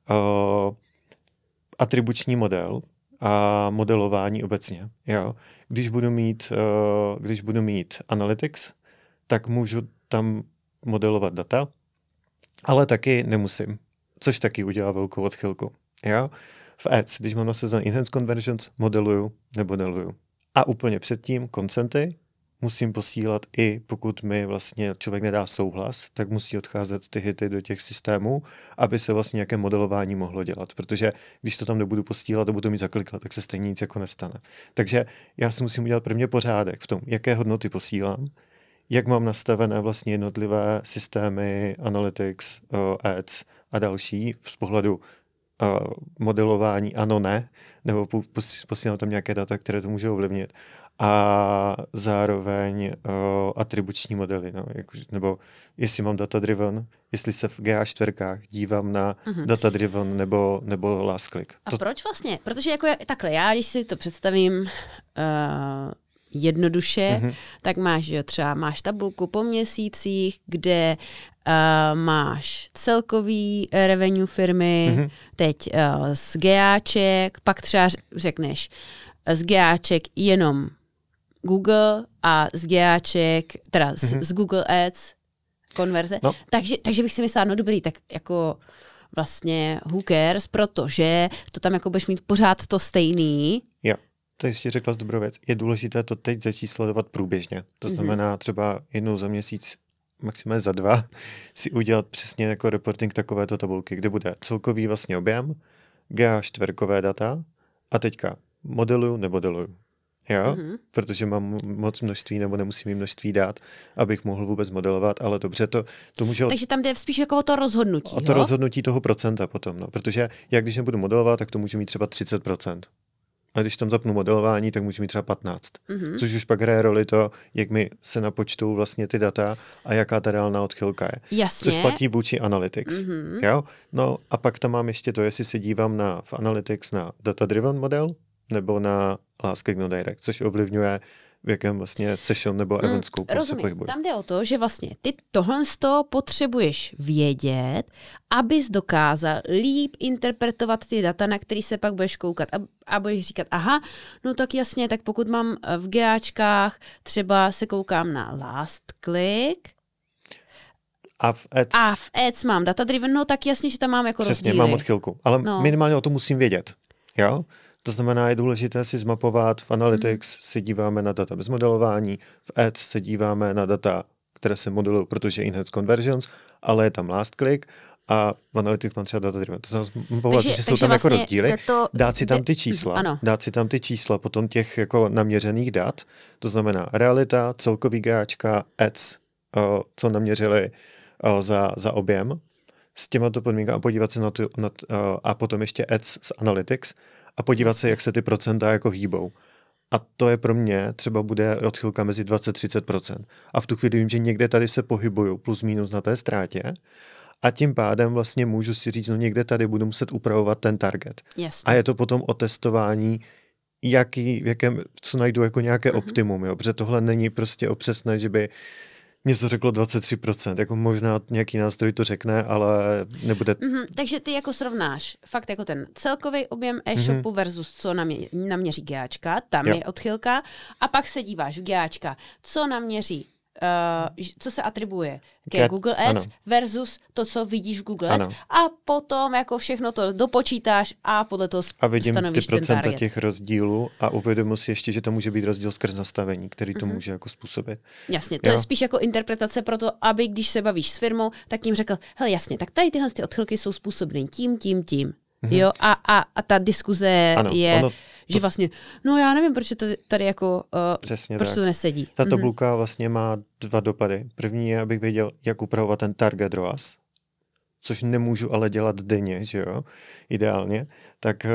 atribuční model a modelování obecně. Jo. Když budu mít analytics, tak můžu tam modelovat data, ale taky nemusím, což taky udělá velkou odchylku. Jo. V ads, když mám nasazený enhanced conversions, modeluju, nemodeluju. A úplně předtím koncenty musím posílat i pokud mi vlastně člověk nedá souhlas, tak musí odcházet ty hity do těch systémů, aby se vlastně nějaké modelování mohlo dělat, protože když to tam nebudu posílat a budu mít zaklikat, tak se stejně nic jako nestane. Takže já si musím udělat prvně pořádek v tom, jaké hodnoty posílám, jak mám nastavené vlastně jednotlivé systémy, analytics, ads a další z pohledu modelování ano, ne, nebo posílám tam nějaké data, které to může ovlivnit. A zároveň atribuční modely, no, nebo jestli mám data-driven, jestli se v GA4 dívám na data-driven nebo last click. A proč vlastně? Protože jako takhle, já když si to představím jednoduše, tak máš, že třeba máš tabulku po měsících, kde máš celkový revenue firmy, teď z GAček, pak třeba řekneš z GAček jenom Google a z GAček, teda z Google Ads konverze. No. Takže bych si myslela, no dobrý, tak jako vlastně who cares, protože to tam jako budeš mít pořád to stejný. Jo, to jsi řekla z dobrou věc. Je důležité to teď začít sledovat průběžně. To znamená třeba jednou za měsíc, maximálně za 2, si udělat přesně jako reporting takovéto tabulky, kde bude celkový vlastně objem, GA4 data a teďka modeluju. Jo? Protože mám moc množství nebo nemusím mít množství dát, abych mohl vůbec modelovat, ale dobře, to může... Takže tam jde spíš jako o to rozhodnutí, o to rozhodnutí toho procenta potom, no. Protože jak když nebudu modelovat, tak to může mít třeba 30%. A když tam zapnu modelování, tak může mít třeba 15. Což už pak hraje roli to, jak mi se napočtou vlastně ty data a jaká ta reálná odchylka je. Jasně. Což platí vůči Analytics. Jo? No a pak tam mám ještě to, jestli se dívám v Analytics na data-driven model, nebo na last click no direct, což ovlivňuje, v jakém vlastně session nebo event scope se pohybuje. Tam jde o to, že vlastně ty tohle potřebuješ vědět, abys dokázal líp interpretovat ty data, na který se pak budeš koukat a budeš říkat, aha, no tak jasně, tak pokud mám v GAčkách, třeba se koukám na last click, a v ads mám data-driven, no tak jasně, že tam mám jako přesně, rozdíly. mám odchylku, ale minimálně o tom musím vědět. Jo? To znamená, je důležité si zmapovat, v Analytics se díváme na data bez modelování, v Ads se díváme na data, které se modelují, protože enhanced conversions, ale je tam last click a v Analytics mám třeba data driven. To znamená, že jsou tam vlastně jako rozdíly, dát si tam ty čísla, potom těch jako naměřených dat, to znamená realita, celkový GAčka, Ads, co naměřili za objem, s těmato podmínkami a podívat se a potom ještě Ads z Analytics a podívat se, jak se ty procenta jako hýbou. A to je pro mě, třeba bude odchylka mezi 20-30%. A v tu chvíli vím, že někde tady se pohybuju plus minus na té ztrátě a tím pádem vlastně můžu si říct, no někde tady budu muset upravovat ten target. Jasně. A je to potom o testování, co najdu jako nějaké optimum, jo? Protože tohle není prostě o přesné, že by něco řeklo 23%, jako možná nějaký nástroj to řekne, ale nebude... Takže ty jako srovnáš fakt jako ten celkový objem e-shopu versus co naměří GAčka, tam je odchylka, a pak se díváš v GAčka, co naměří, co se atribuje ke Google Ads versus to, co vidíš v Google Ads a potom jako všechno to dopočítáš a podle toho stanovíš ten target. A vidím ty procenta těch rozdílů a uvědomuji si ještě, že to může být rozdíl skrz nastavení, který to může jako způsobit. Jasně, to je spíš jako interpretace pro to, aby když se bavíš s firmou, tak jim řekl, hele jasně, tak tady tyhle odchylky jsou způsobeny tím. Jo, a ta diskuze je... Že vlastně, no já nevím, proč to tady jako, proč to nesedí. Ta tabulka vlastně má 2 dopady. První je, abych věděl, jak upravovat ten target ROAS, což nemůžu ale dělat denně, že jo, ideálně, tak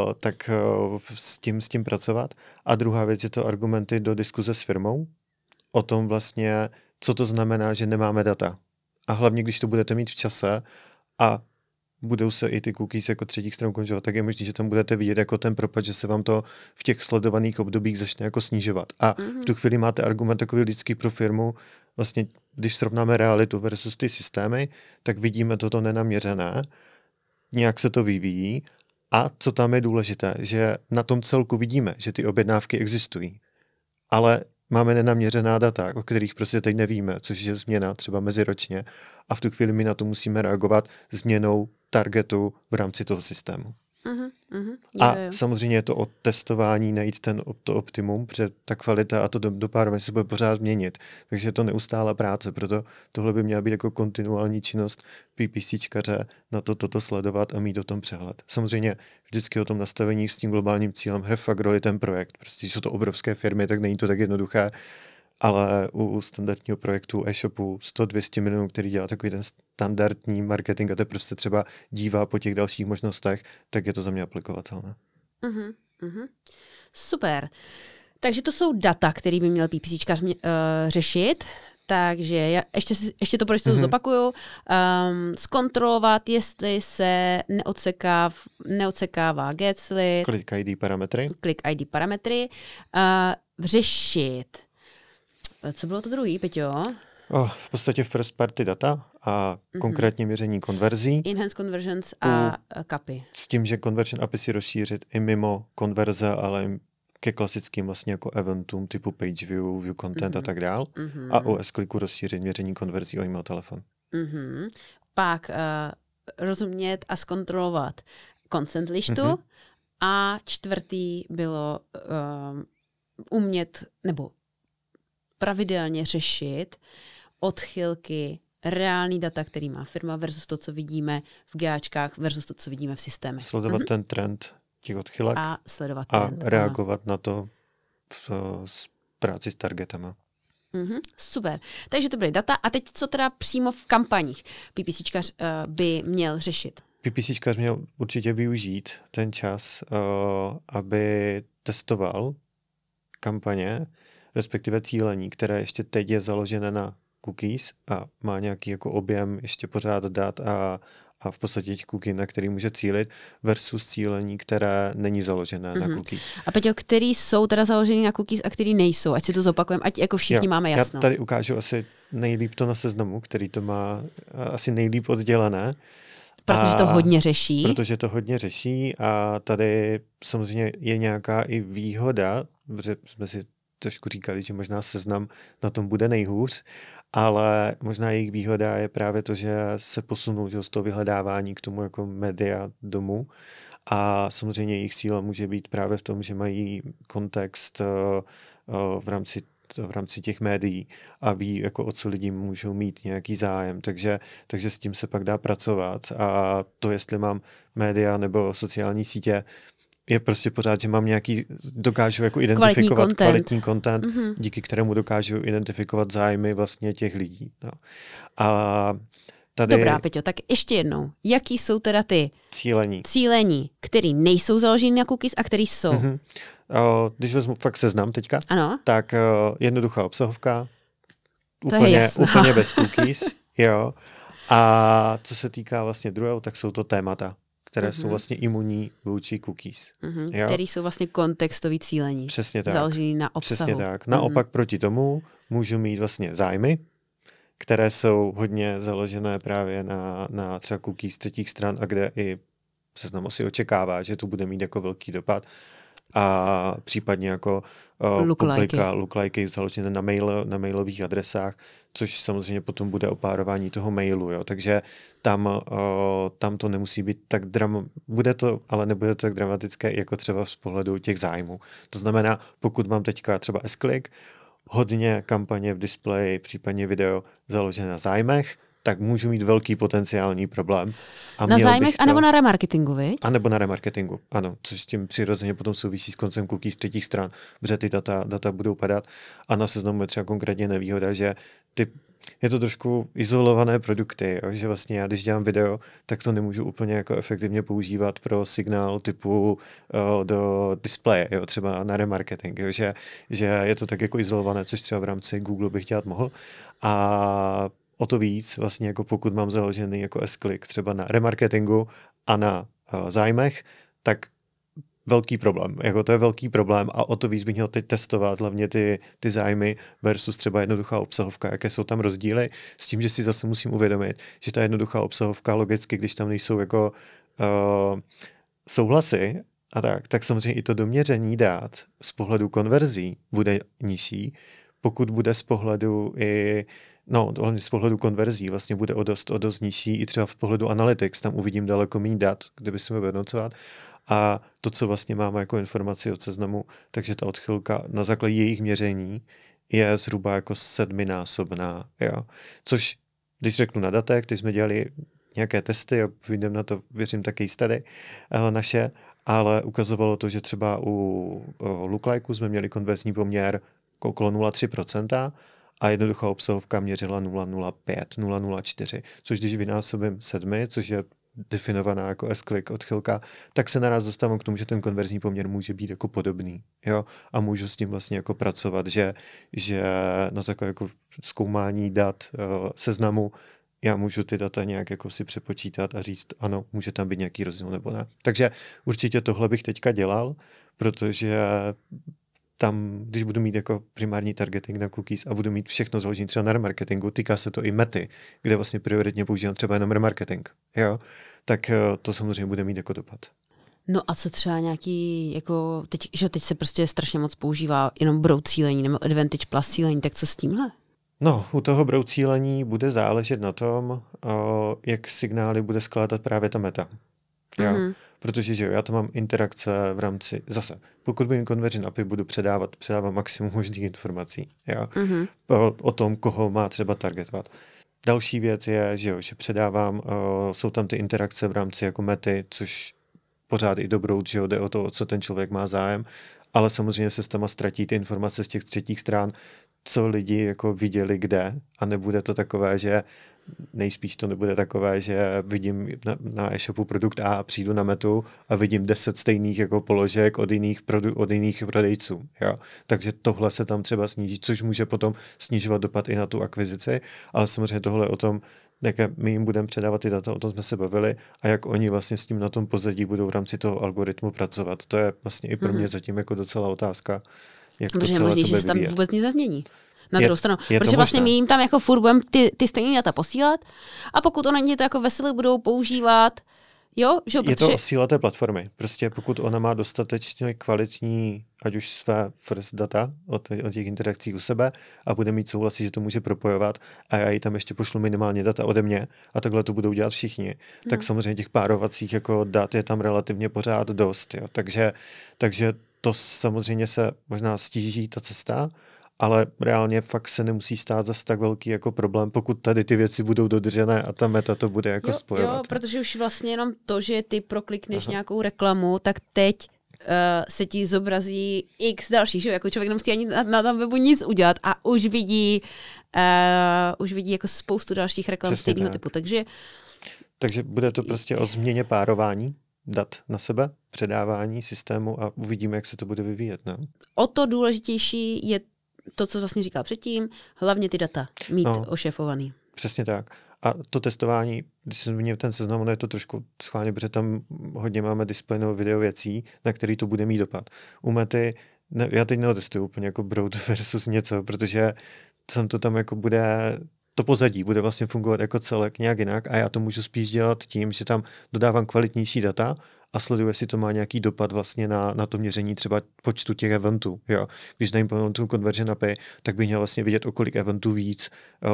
s tím pracovat. A druhá věc je to argumenty do diskuze s firmou o tom vlastně, co to znamená, že nemáme data. A hlavně, když to budete mít v čase a budou se i ty cookies jako třetích stran konžovat, tak je možné, že tam budete vidět jako ten propad, že se vám to v těch sledovaných obdobích začne jako snižovat. A v tu chvíli máte argument takový lidský pro firmu, vlastně když srovnáme realitu versus ty systémy, tak vidíme toto nenaměřené, nějak se to vyvíjí a co tam je důležité, že na tom celku vidíme, že ty objednávky existují, ale máme nenaměřená data, o kterých prostě teď nevíme, což je změna třeba meziročně a v tu chvíli my na to musíme reagovat změnou targetu v rámci toho systému. A samozřejmě je to o testování, najít to optimum, protože ta kvalita a to do pár se bude pořád měnit. Takže je to neustálá práce, proto tohle by měla být jako kontinuální činnost PPCčkaře na toto sledovat a mít o tom přehled. Samozřejmě vždycky o tom nastavení s tím globálním cílem hraje fakt roli ten projekt. Prostě jsou to obrovské firmy, tak není to tak jednoduché ale u standardního projektu e-shopu 100-200 milionů, který dělá takový ten standardní marketing a to prostě třeba dívá po těch dalších možnostech, tak je to za mě aplikovatelné. Super. Takže to jsou data, které by měl PPCčkař řešit. Takže já ještě to pro jistotu zopakuju. Zkontrolovat, jestli se neodsekává getSlit. Click ID parametry. Řešit. Co bylo to druhý, Peťo? V podstatě first party data a konkrétně měření konverzí. Enhanced conversions a capy. S tím, že conversion API si rozšířit i mimo konverze, ale ke klasickým vlastně jako eventům typu page view content a tak dál. A u S-Clicku rozšířit měření konverzí o email telefon. Pak rozumět a zkontrolovat consent listu. A čtvrtý bylo umět nebo pravidelně řešit odchylky, reální data, který má firma versus to, co vidíme v GAčkách versus to, co vidíme v systémech. Sledovat ten trend těch odchylek a sledovat trend. A reagovat na to v práci s targetama. Super. Takže to byly data. A teď co teda přímo v kampaních PPCčkař by měl řešit? PPCčkař měl určitě využít ten čas, aby testoval kampaně, respektive cílení, které ještě teď je založené na cookies a má nějaký jako objem ještě pořád dat a v podstatě těch cookies, na který může cílit, versus cílení, které není založené na cookies. A Peťo, který jsou teda založený na cookies a který nejsou? Ať si to zopakujeme, ať jako všichni máme jasno. Já tady ukážu asi nejlíp to na Seznamu, který to má asi nejlíp oddělené. Protože to hodně řeší. Protože to hodně řeší a tady samozřejmě je nějaká i výhoda, protože jsme si trošku říkali, že možná Seznam na tom bude nejhůř, ale možná jejich výhoda je právě to, že se posunul z toho vyhledávání k tomu jako media domů a samozřejmě jejich síla může být právě v tom, že mají kontext v rámci těch médií a ví, jako o co lidi můžou mít nějaký zájem, takže s tím se pak dá pracovat a to, jestli mám média nebo sociální sítě, je prostě pořád, že mám dokážu jako identifikovat kvalitní content, díky kterému dokážu identifikovat zájmy vlastně těch lidí. No. A tady... Dobrá, Peťo, tak ještě jednou. Jaký jsou teda ty cílení, který nejsou založeny na cookies a který jsou? Když vezmu fakt Seznam teďka, ano? tak jednoduchá obsahovka, úplně bez cookies, jo. A co se týká vlastně druhého, tak jsou to témata, které jsou vlastně imunní vůči cookies. Který jsou vlastně kontextový cílení. Přesně tak. Založený na obsahu. Přesně tak. Naopak proti tomu můžu mít vlastně zájmy, které jsou hodně založené právě na třeba cookies třetích stran a kde i Seznam asi očekává, že to bude mít jako velký dopad. A případně jako lookalike založené na mailových adresách, což samozřejmě potom bude opárování toho mailu, jo. Takže tam to nemusí být tak bude to, ale nebude to tak dramatické jako třeba z pohledu těch zájmů. To znamená, pokud mám teďka třeba S-Click, hodně kampaně v displeji, případně video založené na zájmech, tak můžu mít velký potenciální problém. Na zájmech anebo na remarketingu, viď? A nebo na remarketingu, ano, což s tím přirozeně potom souvisí s koncem cookies z třetích stran, protože ty data budou padat a na Seznamu je třeba konkrétně nevýhoda, že je to trošku izolované produkty, jo? Že vlastně já, když dělám video, tak to nemůžu úplně jako efektivně používat pro signál typu do displeje, jo? Třeba na remarketing, jo? Že je to tak jako izolované, což třeba v rámci Google bych dělat mohl. A o to víc, vlastně jako pokud mám založený jako S-Click třeba na remarketingu a na zájmech, tak velký problém. Jako to je velký problém a o to víc bych měl teď testovat hlavně ty zájmy versus třeba jednoduchá obsahovka, jaké jsou tam rozdíly, s tím, že si zase musím uvědomit, že ta jednoduchá obsahovka logicky, když tam nejsou jako souhlasy a tak samozřejmě i to doměření dát z pohledu konverzí bude nižší, pokud bude z pohledu hlavně z pohledu konverzí vlastně bude o dost nižší i třeba v pohledu analytics, tam uvidím daleko méně dat, kde bychom vyhodnocovat a to, co vlastně máme jako informaci od Seznamu, takže ta odchylka na základě jejich měření je zhruba jako 7násobná, jo. Což, když řeknu na datech, když jsme dělali nějaké testy a vyjdem na to, věřím, taky study naše, ale ukazovalo to, že třeba u lookalike jsme měli konverzní poměr okolo 0,3% a jednoduchá obsahovka měřila 0,05, 0,04, což když vynásobím 7, což je definovaná jako S-click odchylka, tak se naraz dostávám k tomu, že ten konverzní poměr může být jako podobný. Jo? A můžu s tím vlastně jako pracovat, že na základě jako zkoumání dat seznamu já můžu ty data nějak jako si přepočítat a říct, ano, může tam být nějaký rozdíl nebo ne. Takže určitě tohle bych teďka dělal, protože tam, když budu mít jako primární targeting na cookies a budu mít všechno založené třeba na remarketingu, týká se to i mety, kde vlastně prioritně používám třeba jenom remarketing, jo, tak to samozřejmě bude mít jako dopad. No a co třeba nějaký, jako teď se prostě strašně moc používá jenom broad cílení nebo advantage plus cílení, tak co s tímhle? No, u toho broad cílení bude záležet na tom, jak signály bude skládat právě ta meta. Jo? Protože že jo, já tam mám interakce v rámci, zase, pokud budu conversion API, budu předávat maximum možných informací, jo? O tom, koho má třeba targetovat. Další věc je, že předávám, jsou tam ty interakce v rámci jako mety, což pořád i dobrou, že jo, jde o to, o co ten člověk má zájem, ale samozřejmě se tam ztratí ty informace z těch třetích stran, co lidi jako viděli kde, a nebude to takové, že nejspíš to nebude takové, že vidím na e-shopu produkt A, přijdu na metu a vidím 10 stejných jako položek od jiných prodejců. Jo? Takže tohle se tam třeba sníží, což může potom snižovat dopad i na tu akvizici, ale samozřejmě tohle o tom, jak my jim budeme předávat ty data, o tom jsme se bavili, a jak oni vlastně s tím na tom pozadí budou v rámci toho algoritmu pracovat. To je vlastně i pro mě zatím jako docela otázka, jak to celé možný, že se tam vůbec nic nezmění. Na druhou stranu. Protože vlastně my jim tam jako furt budeme ty stejné data posílat a pokud oni to jako veselé budou používat, jo? Že, je to o síle té platformy. Prostě pokud ona má dostatečně kvalitní, ať už své first data od těch interakcí u sebe a bude mít souhlasí, že to může propojovat a já jí tam ještě pošlu minimálně data ode mě a takhle to budou dělat všichni, tak samozřejmě těch párovacích jako dat je tam relativně pořád dost. Jo? Takže to samozřejmě se možná stíží ta cesta, ale reálně fakt se nemusí stát zase tak velký jako problém, pokud tady ty věci budou dodržené a ta meta to bude jako spojovat. Jo, protože už vlastně jenom to, že ty proklikneš nějakou reklamu, tak teď se ti zobrazí x dalších, že jako člověk nemusí ani na tom webu nic udělat a už vidí jako spoustu dalších reklam stejného typu. Takže bude to prostě o změně párování dat na sebe, předávání systému a uvidíme, jak se to bude vyvíjet. No? O to důležitější je to, co vlastně říkal předtím, hlavně ty data mít ošefovaný. Přesně tak. A to testování, když jsem zmínil ten seznam, ono je to trošku schválně, protože tam hodně máme display nebo video věcí, na který to bude mít dopad. U mety, já teď neotestuju úplně jako broad versus něco, protože jsem to tam jako bude, to pozadí bude vlastně fungovat jako celek nějak jinak a já to můžu spíš dělat tím, že tam dodávám kvalitnější data a sleduju, jestli to má nějaký dopad vlastně na to měření třeba počtu těch eventů. Jo. Když naimplementuju conversion API, tak bych měl vlastně vidět, o kolik eventů víc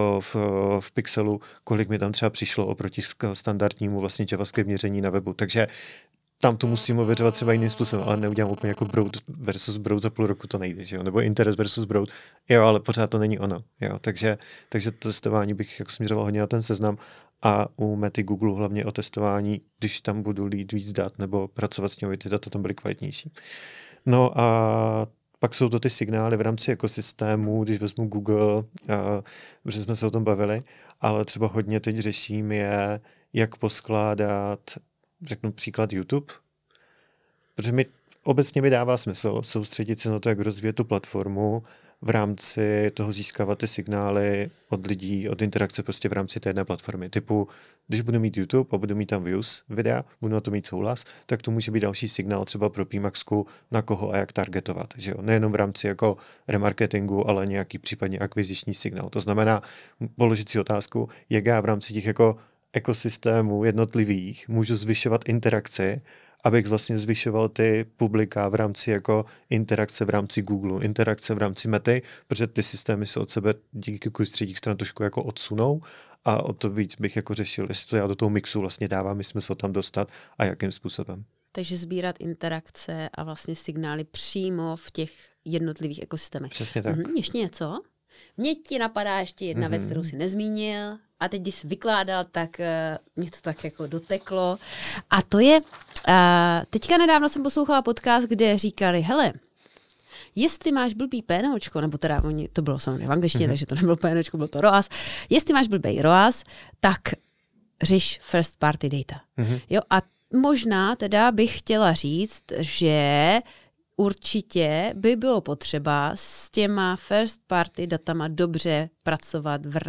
v pixelu, kolik mi tam třeba přišlo oproti standardnímu vlastně JavaScript měření na webu. Takže tam to musím ověřovat třeba jiným způsobem, ale neudělám úplně jako broad versus broad za půl roku, to nejde, že jo? Nebo interest versus broad, jo, ale pořád to není ono, jo? Takže to testování bych jako směřoval hodně na ten seznam a u Mety Google hlavně o testování, když tam budu lít víc dat nebo pracovat s těmi, ty data tam byly kvalitnější. No a pak jsou to ty signály v rámci ekosystému, když vezmu Google, protože jsme se o tom bavili, ale třeba hodně teď řeším je, jak poskládat, řeknu příklad YouTube, protože obecně mi dává smysl soustředit se na to, jak rozvíjet tu platformu v rámci toho získávat ty signály od lidí, od interakce prostě v rámci té jedné platformy. Typu, když budu mít YouTube a budu mít tam views videa, budu na to mít souhlas, tak to může být další signál třeba pro PMAXku, na koho a jak targetovat. Že jo? Nejenom v rámci jako remarketingu, ale nějaký případně akviziční signál. To znamená položit si otázku, jak já v rámci těch jako ekosystémů jednotlivých můžu zvyšovat interakci, abych vlastně zvyšoval ty publika v rámci jako interakce v rámci Google, interakce v rámci Mety, protože ty systémy se od sebe díky třetích stran trošku jako odsunou a o to víc bych jako řešil, jestli to já do toho mixu vlastně dává mi smysl tam dostat a jakým způsobem. Takže sbírat interakce a vlastně signály přímo v těch jednotlivých ekosystémech. Přesně tak. Ještě něco? Mně ti napadá ještě jedna věc, kterou si nezmínil a teď, když jsi vykládal, tak mě to tak jako doteklo. A to je, teďka nedávno jsem poslouchala podcast, kde říkali, hele, jestli máš blbý PNOčko, nebo teda to bylo samozřejmě v angličtině, takže to nebylo PNOčko, bylo to ROAS, jestli máš blbý ROAS, tak řeš first party data. Jo, a možná teda bych chtěla říct, že určitě by bylo potřeba s těma first party datama dobře pracovat v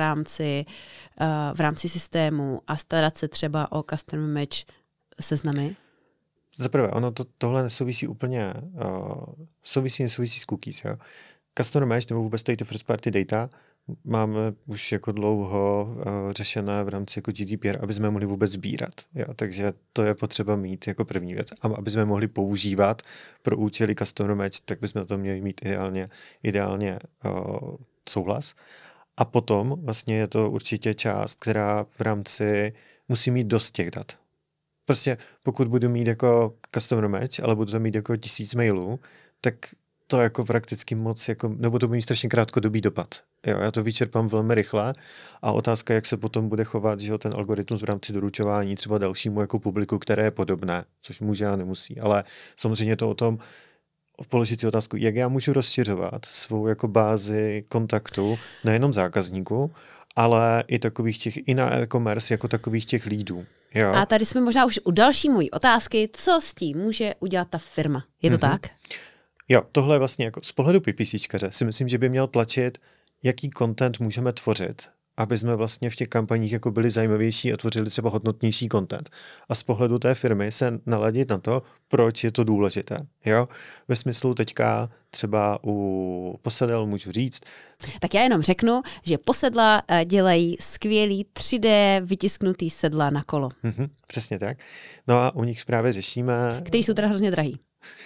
rámci systému a starat se třeba o customer match seznamy. Zaprvé, tohle nesouvisí úplně, nesouvisí s cookies. Jo? Customer match nebo vůbec tady ty first party data máme už jako dlouho řešené v rámci jako GDPR, aby jsme mohli vůbec sbírat. Jo? Takže to je potřeba mít jako první věc. A aby jsme mohli používat pro účely customer match, tak bychom to měli mít ideálně souhlas. A potom vlastně je to určitě část, která v rámci musí mít dost těch dat. Prostě pokud budu mít jako customer match, ale budu to mít jako 1000 mailů, tak to jako prakticky moc, nebo to bude mít strašně krátkodobý dopad. Jo, já to vyčerpám velmi rychle a otázka, jak se potom bude chovat, že ten algoritmus v rámci doručování třeba dalšímu jako publiku, které je podobné, což může a nemusí. Ale samozřejmě to o tom položit si otázku, jak já můžu rozšiřovat svou jako bázi kontaktu nejenom zákazníků, ale i takových těch, i na e-commerce jako takových těch leadů. Jo. A tady jsme možná už u další mojí otázky, co s tím může udělat ta firma. Je to tak? Jo, tohle je vlastně jako z pohledu PPCčkaře si myslím, že by měl tlačit, jaký content můžeme tvořit, aby jsme vlastně v těch kampaních jako byli zajímavější a tvořili třeba hodnotnější content. A z pohledu té firmy se naladit na to, proč je to důležité. Jo? Ve smyslu teďka třeba u Posedel můžu říct. Tak já jenom řeknu, že Posedla dělají skvělý 3D vytisknutý sedla na kolo. Přesně tak. No a u nich právě řešíme... Který jsou teda hrozně drahý.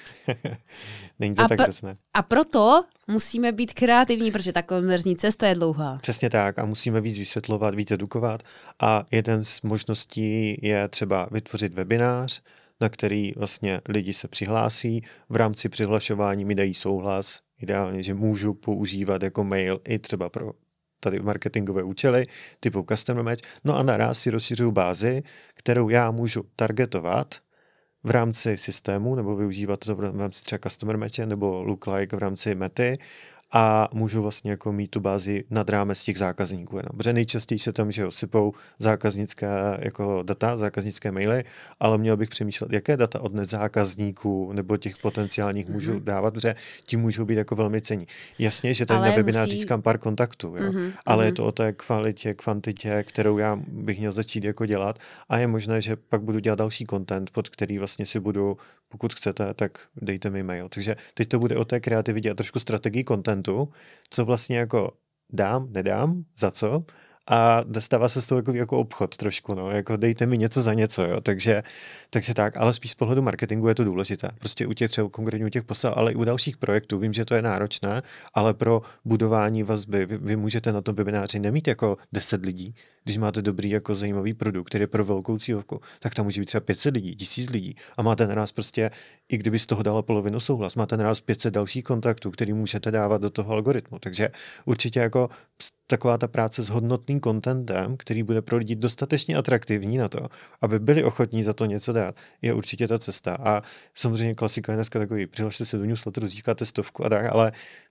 Není to tak hrozné. A proto musíme být kreativní, protože ta konverzní cesta je dlouhá. Přesně tak a musíme víc vysvětlovat, víc edukovat a jeden z možností je třeba vytvořit webinář, na který vlastně lidi se přihlásí, v rámci přihlašování mi dají souhlas, ideálně, že můžu používat jako mail i třeba pro tady marketingové účely, typu customer match, no a naraz si rozšiřuju bázi, kterou já můžu targetovat v rámci systému, nebo využívat to v rámci třeba customer matche, nebo lookalike v rámci mety a můžu vlastně jako mít tu bázi nad rámec těch zákazníků jenom. Protože nejčastěji se tam, že jo, sypou zákaznické jako data, zákaznické maily, ale měl bych přemýšlet, jaké data od nezákazníků nebo těch potenciálních můžu dávat, protože ti můžou být jako velmi cenní. Jasně, že tady na webinář získám pár kontaktů, jo, ale je to o té kvalitě, kvantitě, kterou já bych měl začít jako dělat a je možné, že pak budu dělat další content, pod který vlastně si budu, pokud chcete, tak dejte mi mail. Takže teď to bude o té kreativitě a trošku strategii contentu, co vlastně jako dám, nedám, za co a dostává se z toho jako obchod trošku, no, jako dejte mi něco za něco, jo, takže tak, ale spíš z pohledu marketingu je to důležité, prostě u těch třeba konkrétně u těch posel, ale i u dalších projektů, vím, že to je náročné, ale pro budování vazby, vy můžete na tom webináři nemít jako 10 lidí, když máte dobrý jako zajímavý produkt, který je pro velkou cílovku, tak tam může být třeba 500 lidí, 1000 lidí a máte naraz prostě, i kdyby z toho dala polovinu souhlas, máte naraz 500 dalších kontaktů, který můžete dávat do toho algoritmu, takže určitě jako taková ta práce s hodnotným contentem, který bude pro lidi dostatečně atraktivní na to, aby byli ochotní za to něco dát, je určitě ta cesta. A samozřejmě klasika je dneska takový, přihlašte se do newsletteru, získáte 100 a tak, ale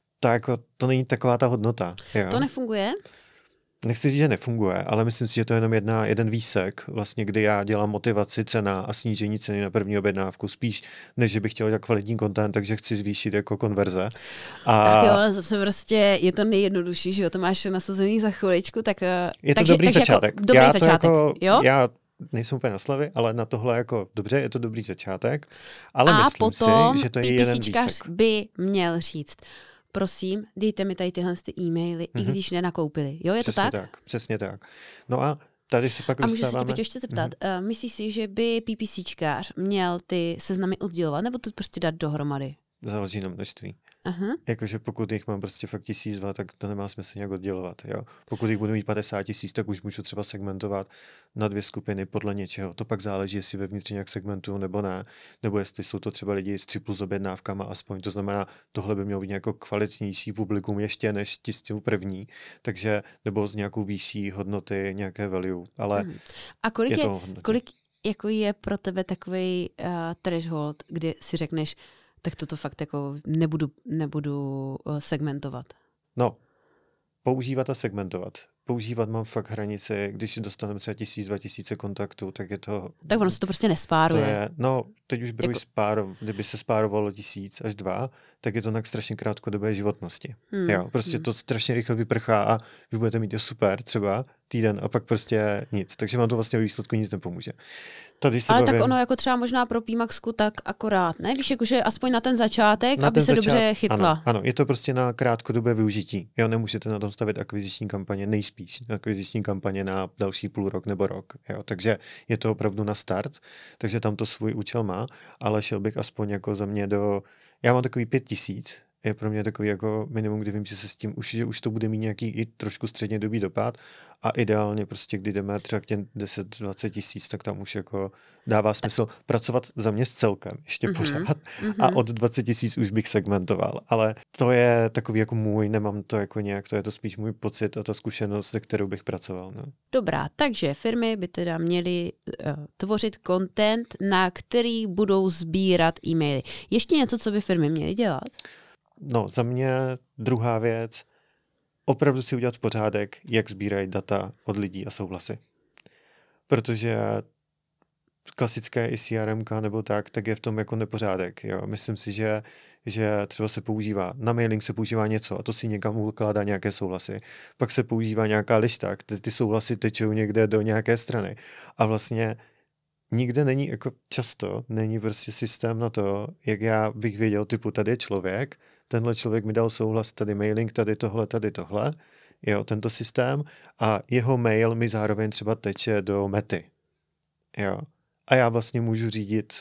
to není taková ta hodnota. Jo? To nefunguje? Nechci říct, že nefunguje, ale myslím si, že to je jenom jeden výsek, vlastně, kdy já dělám motivaci, cena a snížení ceny na první objednávku, spíš, než že bych chtěl dělat kvalitní content, takže chci zvýšit jako konverze. Tak jo, ale zase prostě je to nejjednodušší, že jo, to máš nasazený za chviličku, tak... Je to dobrý začátek. Jako dobrý začátek, jo? Já nejsem úplně na slavy, ale na tohle jako dobře, je to dobrý začátek, ale a myslím potom si, že to je jeden výsek. By měl říct, prosím, dejte mi tady tyhle e-maily, i když nenakoupili. Jo, je přesně to tak? Přesně tak. No a tady se pak dostáváme... A můžu se tě ještě zeptat, myslíš si, že by PPCčkář měl ty seznamy oddělovat, nebo to prostě dát dohromady? Záleží na množství. Aha. Jakože pokud jich mám prostě fakt 1002, tak to nemá smysl nějak oddělovat. Jo? Pokud jich budu mít 50 000, tak už můžu třeba segmentovat na 2 skupiny podle něčeho. To pak záleží, jestli vevnitř nějak segmentuju nebo ne, nebo jestli jsou to třeba lidi s 3+ objednávkama aspoň. To znamená, tohle by mělo být nějakou kvalitnější publikum ještě než ti s tím první, takže nebo z nějakou výšší hodnoty, nějaké value. Ale a kolik jako je pro tebe takový threshold, kdy si řekneš, Tak toto fakt jako nebudu segmentovat. No, používat a segmentovat. Používat mám fakt hranici, když dostaneme třeba 1000-2000 kontaktů, tak je to... Tak ono se to prostě nespáruje. Teď už beru kdyby se spárovalo 1000 až 2, tak je to na strašně krátkodobé životnosti. Jo, prostě to strašně rychle vyprchá a vy budete mít super třeba týden a pak prostě nic. Takže vám to vlastně ve výsledku nic nepomůže. Tak ono jako třeba možná pro Pimaxku tak akorát, ne? Víš, jakože aspoň na ten začátek, aby se dobře chytla. Ano, je to prostě na krátkodobé využití. Jo, nemůžete na tom stavit akviziční kampaně, nejspíš akviziční kampaně na další půl rok nebo rok. Jo, takže je to opravdu na start, takže tam to svůj účel má, ale šel bych aspoň jako za mě já mám takový 5000, je pro mě takový jako minimum, kdy vím, že se s tím že už to bude mít nějaký i trošku střednědobý dopad a ideálně prostě, kdy jdeme třeba k těm 10-20 tisíc, tak tam už jako dává smysl pracovat za mě s celkem ještě pořád a od 20 tisíc už bych segmentoval, ale to je takový jako můj, nemám to jako nějak, to je to spíš můj pocit a ta zkušenost, se kterou bych pracoval. No. Dobrá, takže firmy by teda měly tvořit content, na který budou sbírat e-maily. Ještě něco, co by firmy měly dělat? No, za mě druhá věc, opravdu si udělat pořádek, jak sbírají data od lidí a souhlasy. Protože klasické i CRM nebo tak je v tom jako nepořádek. Jo. Myslím si, že třeba se používá, na mailing se používá něco a to si někam ukládá nějaké souhlasy. Pak se používá nějaká lišta, ty souhlasy tečou někde do nějaké strany. A vlastně nikde není, jako často není prostě systém na to, jak já bych věděl, typu tady je člověk, tenhle člověk mi dal souhlas, tady mailing, tady tohle, jo, tento systém a jeho mail mi zároveň třeba teče do Mety, jo. A já vlastně můžu řídit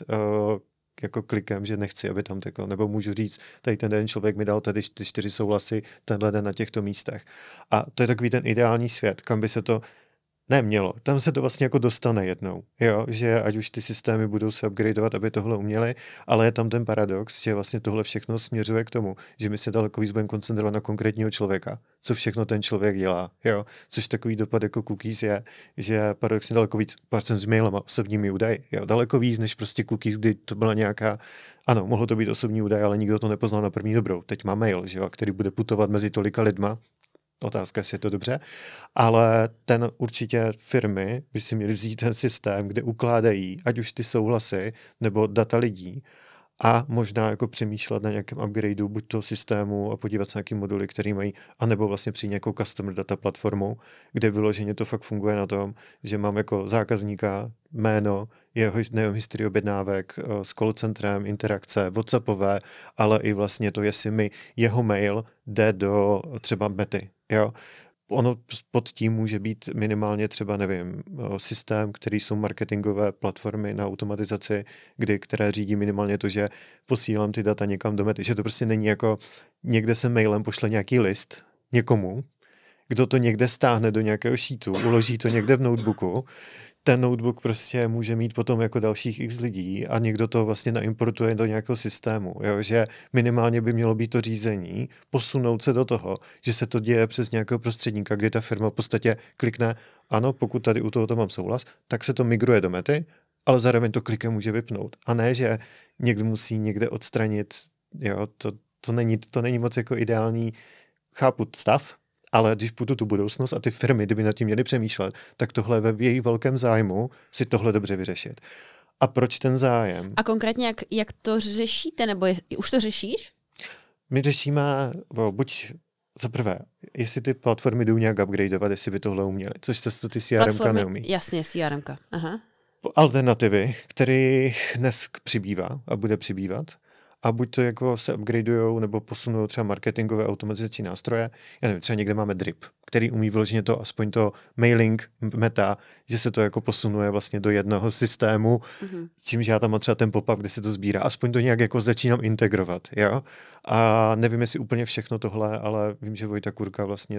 jako klikem, že nechci, aby tam teklo, nebo můžu říct, tady ten den člověk mi dal tady 4 souhlasy, tenhle den na těchto místech. A to je takový ten ideální svět, kam by se to nemělo. Tam se to vlastně jako dostane jednou, jo, že ať už ty systémy budou se upgradeovat, aby tohle uměli, ale je tam ten paradox, že vlastně tohle všechno směřuje k tomu, že my se daleko víc budeme koncentrovat na konkrétního člověka, co všechno ten člověk dělá, jo, což takový dopad jako cookies je, že paradoxně daleko víc, pracujeme s mailama, osobními údaji, jo, daleko víc než prostě cookies, kdy to byla nějaká, ano, mohlo to být osobní údaj, ale nikdo to nepoznal na první dobrou. Teď má mail, že jo, který bude putovat mezi tolika lidma. Otázka, jestli je to dobře, ale ten určitě firmy by si měly vzít ten systém, kde ukládají ať už ty souhlasy nebo data lidí a možná jako přemýšlet na nějakém upgradeu buď toho systému a podívat se na nějaké moduly, které mají, anebo vlastně přijít nějakou customer data platformou, kde vyloženě to fakt funguje na tom, že mám jako zákazníka jméno, jeho historii objednávek s call centrem, interakce, WhatsAppové, ale i vlastně to, jestli mi jeho mail jde do třeba Mety, jo. Ono pod tím může být minimálně třeba, nevím, systém, který jsou marketingové platformy na automatizaci, které řídí minimálně to, že posílám ty data někam do Mety, že to prostě není jako někde se mailem pošle nějaký list někomu, kdo to někde stáhne do nějakého sheetu, uloží to někde v notebooku, ten notebook prostě může mít potom jako dalších x lidí a někdo to vlastně naimportuje do nějakého systému, jo? Že minimálně by mělo být to řízení, posunout se do toho, že se to děje přes nějakého prostředníka, kdy ta firma v podstatě klikne, ano, pokud tady u tohoto mám souhlas, tak se to migruje do Mety, ale zároveň to klikem může vypnout. A ne, že někdo musí někde odstranit, jo? To není moc jako ideální, chápu stav, ale když půjdu tu budoucnost a ty firmy, kdyby nad tím měly přemýšlet, tak tohle je ve jejich velkém zájmu si tohle dobře vyřešit. A proč ten zájem? A konkrétně jak to řešíte, nebo už to řešíš? My řešíme, buď za prvé, jestli ty platformy jdou nějak upgradeovat, jestli by tohle uměly, což se ty CRMka neumí. Jasně, CRMka. Aha. Alternativy, které dnes přibývá a bude přibývat, a buď to jako se upgradeujou nebo posunou třeba marketingové automatizační nástroje. Já nevím, třeba někde máme Drip, který umí vyloženě to, aspoň to mailing meta, že se to jako posunuje vlastně do jednoho systému, čímž já tam mám třeba ten pop-up, kde se to sbírá. Aspoň to nějak jako začínám integrovat, jo. A nevím, jestli úplně všechno tohle, ale vím, že Vojta Kurka vlastně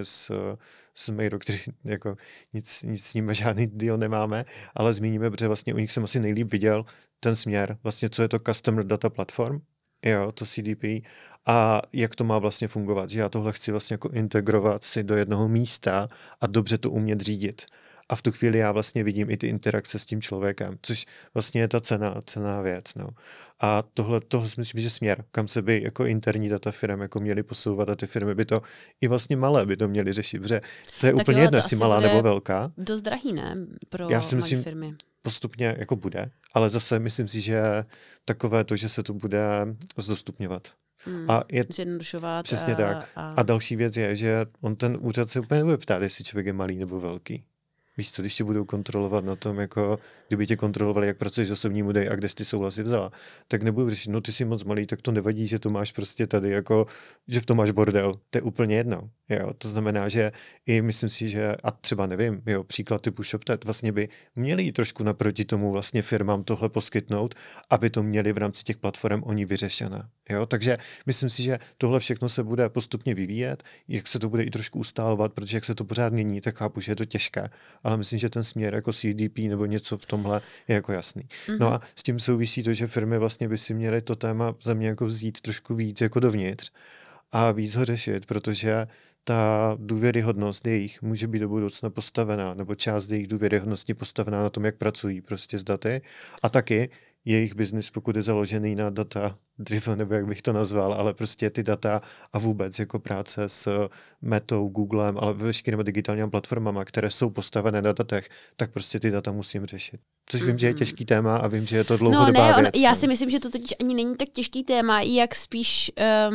s Mairu, který jako nic s ním žádný deal nemáme, ale zmíníme, protože vlastně u nich jsem asi nejlíp viděl ten směr, vlastně co je to Customer Data Platform, jo, to CDP a jak to má vlastně fungovat, že já tohle chci vlastně jako integrovat si do jednoho místa a dobře to umět řídit. A v tu chvíli já vlastně vidím i ty interakce s tím člověkem, což vlastně je ta cená věc. No. A tohle si myslím, že směr, kam se by jako interní data firm jako měly posouvat a ty firmy by to i vlastně malé by to měly řešit, protože to je tak úplně jedno, jestli malá nebo velká. Dost drahý, ne? Pro já si myslím, firmy. Postupně jako bude, ale zase myslím si, že takové to, že se to bude zdostupňovat. A je zjednodušovat. Přesně tak. A další věc je, že on ten úřad se úplně nebude ptát, jestli člověk je malý nebo velký. Víš co, když tě budou kontrolovat na tom, jako kdyby tě kontrolovali, jak pracuješ s osobním údajem a kde jsi ty souhlasy vzala, tak nebudou řešit, no ty jsi moc malý, tak to nevadí, že to máš prostě tady, jako, že v tom máš bordel. To je úplně jedno. Jo? To znamená, že i myslím si, že, a třeba nevím, jo, příklad typu ShopTet, vlastně by měli jít trošku naproti tomu vlastně firmám tohle poskytnout, aby to měli v rámci těch platform oni vyřešené. Jo? Takže myslím si, že tohle všechno se bude postupně vyvíjet, jak se to bude i trošku ustálovat, protože jak se to pořád mění, tak chápu, že je to těžké. Ale myslím, že ten směr jako CDP nebo něco v tomhle je jako jasný. No a s tím souvisí to, že firmy vlastně by si měly to téma za mě jako vzít trošku víc jako dovnitř a víc ho řešit, protože ta důvěryhodnost jejich může být do budoucna postavená, nebo část jejich důvěryhodnosti postavená na tom, jak pracují prostě s daty. A taky jejich biznis, pokud je založený na data driven, nebo jak bych to nazval, ale prostě ty data a vůbec jako práce s Metou, Googlem, ale veškerými digitálními platformama, které jsou postavené na datech, tak prostě ty data musím řešit. Což vím, že je těžký téma a vím, že je to dlouhodobá věc. Já si myslím, že to totiž ani není tak těžký téma, jak spíš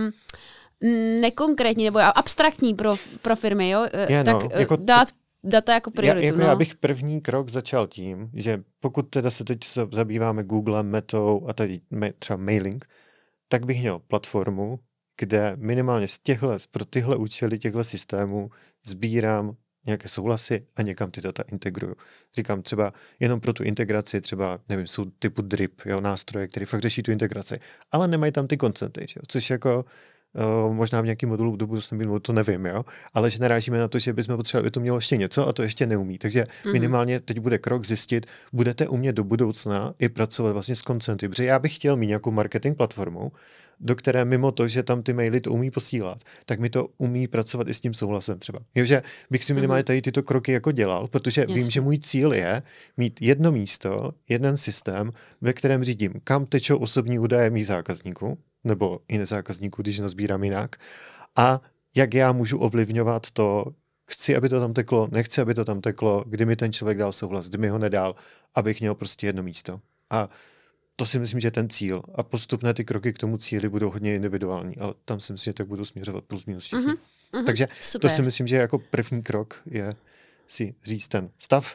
nekonkrétní nebo abstraktní pro firmy, jo? Tak jako dát data jako prioritu. Já bych první krok začal tím, že pokud teda se teď zabýváme Googlem, Metou a tady třeba mailing, tak bych měl platformu, kde minimálně pro tyhle účely, těchto systémů sbírám nějaké souhlasy a někam ty data integruju. Říkám třeba jenom pro tu integraci, třeba, nevím, jsou typu drip, jo, nástroje, které fakt řeší tu integraci, ale nemají tam ty koncenty, jo, což jako možná v nějakém modulu do budoucna, to nevím, jo? Ale že narážíme na to, že bychom potřebovali, aby to mělo ještě něco a to ještě neumí. Takže minimálně teď bude krok zjistit, budete umět do budoucna i pracovat vlastně s koncenty, protože já bych chtěl mít nějakou marketing platformu, do které mimo to, že tam ty maily to umí posílat, tak mi to umí pracovat i s tím souhlasem třeba. Jo, že bych si minimálně tady tyto kroky jako dělal, protože vím, že můj cíl je mít jedno místo, jeden systém, ve kterém řídím, kam tečou osobní údaje mých zákazníků, nebo i nezákazníků, když nazbírám jinak, a jak já můžu ovlivňovat to, chci, aby to tam teklo, nechci, aby to tam teklo, kdy mi ten člověk dal souhlas, kdy mi ho nedal, abych měl prostě jedno místo. A to si myslím, že je ten cíl. A postupné ty kroky k tomu cíli budou hodně individuální, ale tam si myslím, že tak budou směřovat plus minus všichni. Takže super. To si myslím, že jako první krok je si říct ten stav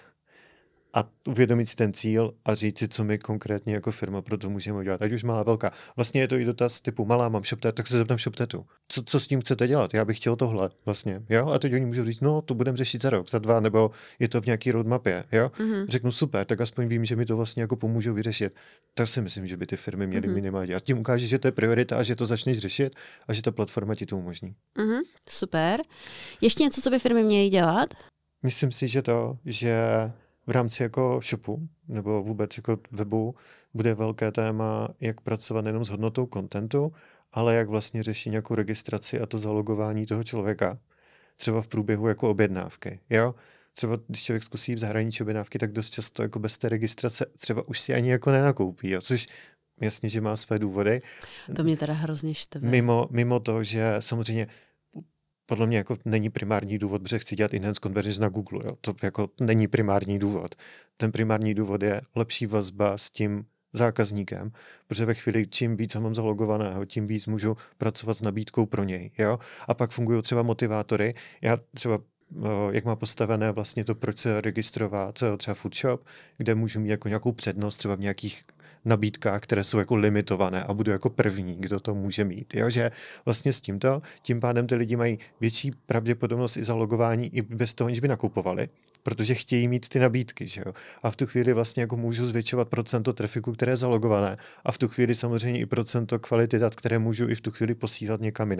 a uvědomit si ten cíl a říct si, co my konkrétně jako firma pro to můžeme udělat. Ať už malá, velká. Vlastně je to i dotaz typu malá, mám ShopTet, tak se zeptám ShopTetu. Co s tím chcete dělat? Já bych chtěl tohle vlastně. Jo? A teď oni můžou říct, no, to budeme řešit za rok, za 2, nebo je to v nějaký roadmapě. Jo? Řeknu super, tak aspoň vím, že mi to vlastně jako pomůžou vyřešit. Tak si myslím, že by ty firmy měly minimálně dělat. Tím ukáže, že to je priorita a že to začneš řešit a že ta platforma ti to umožní. Super. Ještě něco, co by firmy měly dělat? Myslím si, že v rámci jako shopu nebo vůbec jako webu bude velké téma, jak pracovat nejenom s hodnotou contentu, ale jak vlastně řešit nějakou registraci a to zalogování toho člověka. Třeba v průběhu jako objednávky. Jo? Třeba když člověk zkusí v zahraničí objednávky, tak dost často jako bez té registrace třeba už si ani jako nenakoupí. Jo? Což jasně, že má své důvody. To mě teda hrozně štve. Mimo to, že samozřejmě podle mě jako není primární důvod, protože chci dělat enhanced conversions na Google. Jo. To jako není primární důvod. Ten primární důvod je lepší vazba s tím zákazníkem, protože ve chvíli, čím víc ho mám zalogovaného, tím víc můžu pracovat s nabídkou pro něj. Jo. A pak fungují třeba motivátory. Já třeba jak má postavené vlastně to, proč se registrovat třeba Foodshop, kde můžu mít jako nějakou přednost třeba v nějakých nabídkách, které jsou jako limitované a budu jako první, kdo to může mít. Jo? Že vlastně s tímto, tím pádem ty lidi mají větší pravděpodobnost i zalogování i bez toho, aniž by nakupovali, protože chtějí mít ty nabídky. Že jo? A v tu chvíli vlastně jako můžu zvětšovat procento trafiku, které je zalogované a v tu chvíli samozřejmě i procento kvality dat, které můžu i v tu chvíli posílat někam jinam.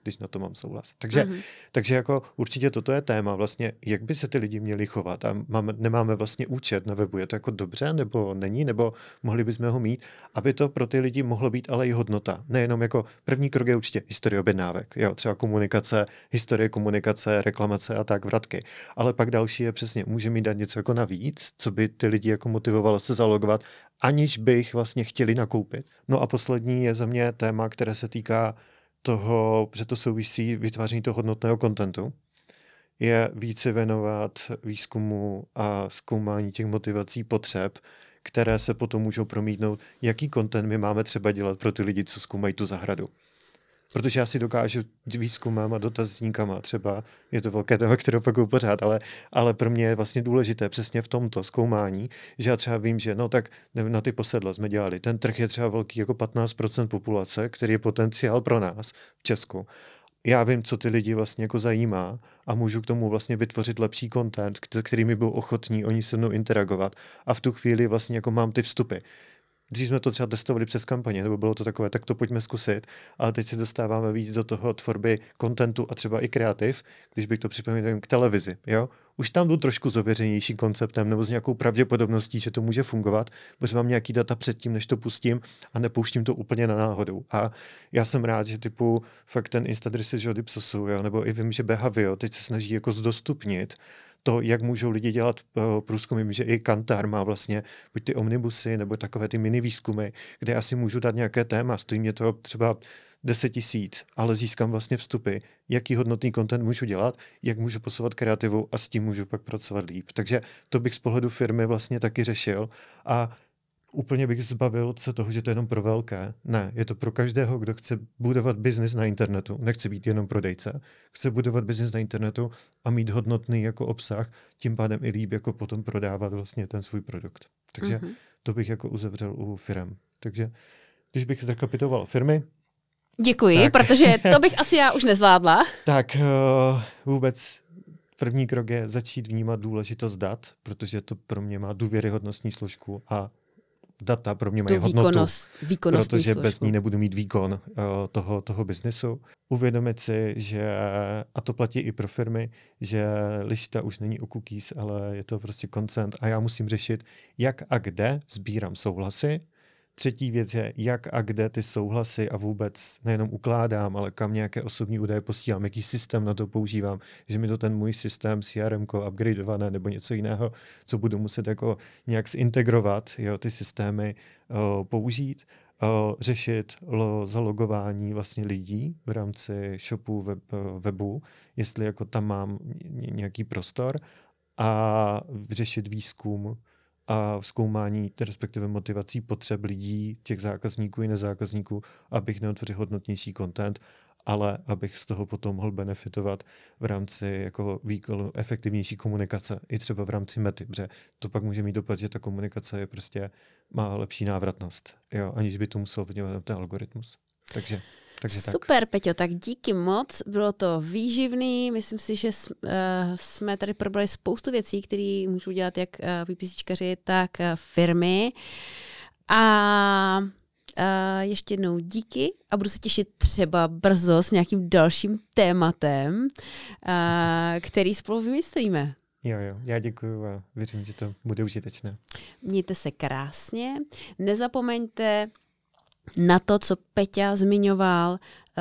když na to mám souhlas. Takže jako určitě toto je téma vlastně, jak by se ty lidi měli chovat a nemáme vlastně účet na webu, je to jako dobře, nebo není, nebo mohli bychom ho mít, aby to pro ty lidi mohlo být ale i hodnota. Nejenom jako první krok je určitě historie objednávek, jo, třeba komunikace, historie komunikace, reklamace a tak, vratky. Ale pak další je přesně, může mi dát něco jako navíc, co by ty lidi jako motivovalo se zalogovat, aniž by jich vlastně chtěli nakoupit. No a poslední je za mě téma, které se týká toho, že to souvisí vytváření toho hodnotného kontentu, je více věnovat výzkumu a zkoumání těch motivací potřeb, které se potom můžou promítnout, jaký content my máme třeba dělat pro ty lidi, co zkoumají tu zahradu. Protože já si dokážu výzkumem a dotazníkama, třeba je to velké téma, které opakuju pořád, ale pro mě je vlastně důležité přesně v tomto zkoumání, že já třeba vím, že no tak na ty posedla jsme dělali, ten trh je třeba velký jako 15% populace, který je potenciál pro nás v Česku. Já vím, co ty lidi vlastně jako zajímá a můžu k tomu vlastně vytvořit lepší content, kterými budou ochotní oni se mnou interagovat a v tu chvíli vlastně jako mám ty vstupy. Dřív jsme to třeba testovali přes kampaně, nebo bylo to takové, tak to pojďme zkusit, ale teď se dostáváme víc do toho tvorby kontentu a třeba i kreativ, když bych to připomněl k televizi, jo? Už tam jdu trošku s ověřenějším konceptem nebo s nějakou pravděpodobností, že to může fungovat, protože mám nějaký data předtím, než to pustím a nepouštím to úplně na náhodu. A já jsem rád, že typu fakt ten Instadressy z Dipsosu, jo? Nebo i vím, že Behavio teď se snaží jako zdostupnit to, jak můžou lidi dělat průzkumy, že i Kantar má vlastně buď ty omnibusy nebo takové ty mini výzkumy, kde asi můžu dát nějaké téma, stojí mě to třeba 10 000, ale získám vlastně vstupy, jaký hodnotný content můžu dělat, jak můžu posouvat kreativu a s tím můžu pak pracovat líp. Takže to bych z pohledu firmy vlastně taky řešil a úplně bych zbavil se toho, že to je jenom pro velké. Ne, je to pro každého, kdo chce budovat biznis na internetu. Nechce být jenom prodejce. Chce budovat biznis na internetu a mít hodnotný jako obsah, tím pádem i líp jako potom prodávat vlastně ten svůj produkt. Takže to bych jako uzavřel u firem. Takže když bych zrekapituloval firmy. Děkuji, protože to bych asi já už nezvládla. Tak vůbec první krok je začít vnímat důležitost dat, protože to pro mě má důvěryhodnostní složku a data pro mě mají hodnotu, protože složku. Bez ní nebudu mít výkon toho biznesu. Uvědomit si, že, a to platí i pro firmy, že lista už není o cookies, ale je to prostě consent a já musím řešit, jak a kde sbírám souhlasy. Třetí věc je, jak a kde ty souhlasy a vůbec nejenom ukládám, ale kam nějaké osobní údaje posílám, jaký systém na to používám, že mi to ten můj systém CRM-ko upgradeované nebo něco jiného, co budu muset jako nějak zintegrovat, jo, ty systémy použít, řešit zalogování vlastně lidí v rámci shopu webu, jestli jako tam mám nějaký prostor a řešit výzkum a zkoumání, respektive motivací potřeb lidí, těch zákazníků i nezákazníků, abych neotvořil hodnotnější content, ale abych z toho potom mohl benefitovat v rámci jako výkonu efektivnější komunikace, i třeba v rámci mety, protože to pak může mít dopad, že ta komunikace je prostě, má lepší návratnost, jo, aniž by to musel vydělat ten algoritmus. Takže super, tak. Peťo, tak díky moc, bylo to výživný, myslím si, že jsme tady probrali spoustu věcí, které můžou dělat jak PPCčkaři, tak firmy a ještě jednou díky a budu se těšit třeba brzo s nějakým dalším tématem, který spolu vymyslíme. Jo, já děkuju a věřím, že to bude užitečné. Mějte se krásně, nezapomeňte na to, co Peťa zmiňoval,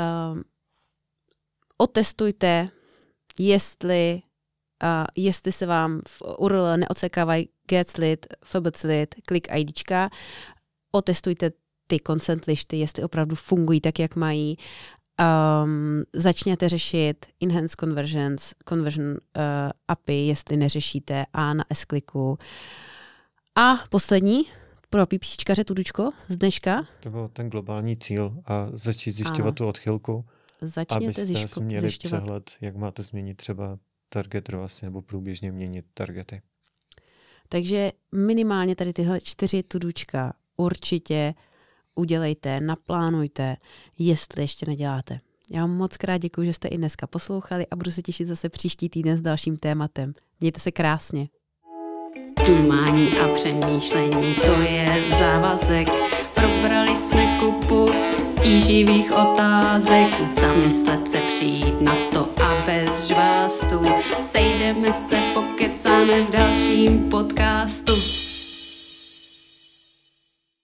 otestujte, jestli se vám v URL neodsekávají getSlit, FBClit, click IDčka, otestujte ty consent listy, jestli opravdu fungují tak, jak mají. Začněte řešit enhanced conversions, conversion API, jestli neřešíte A na S-kliku. A poslední, pro PPCčkaře Tudučko z dneška. To byl ten globální cíl a začít zjišťovat tu odchylku, abyste si měli přehled, jak máte změnit třeba target ROAS nebo průběžně měnit targety. Takže minimálně tady tyhle 4 tudučka určitě udělejte, naplánujte, jestli ještě neděláte. Já vám moc krát děkuji, že jste i dneska poslouchali a budu se těšit zase příští týden s dalším tématem. Mějte se krásně. Dumání a přemýšlení, to je závazek. Probrali jsme kupu tíživých otázek. zamyslet se, přijít na to a bez žvástu. Sejdeme se, pokecáme v dalším podcastu.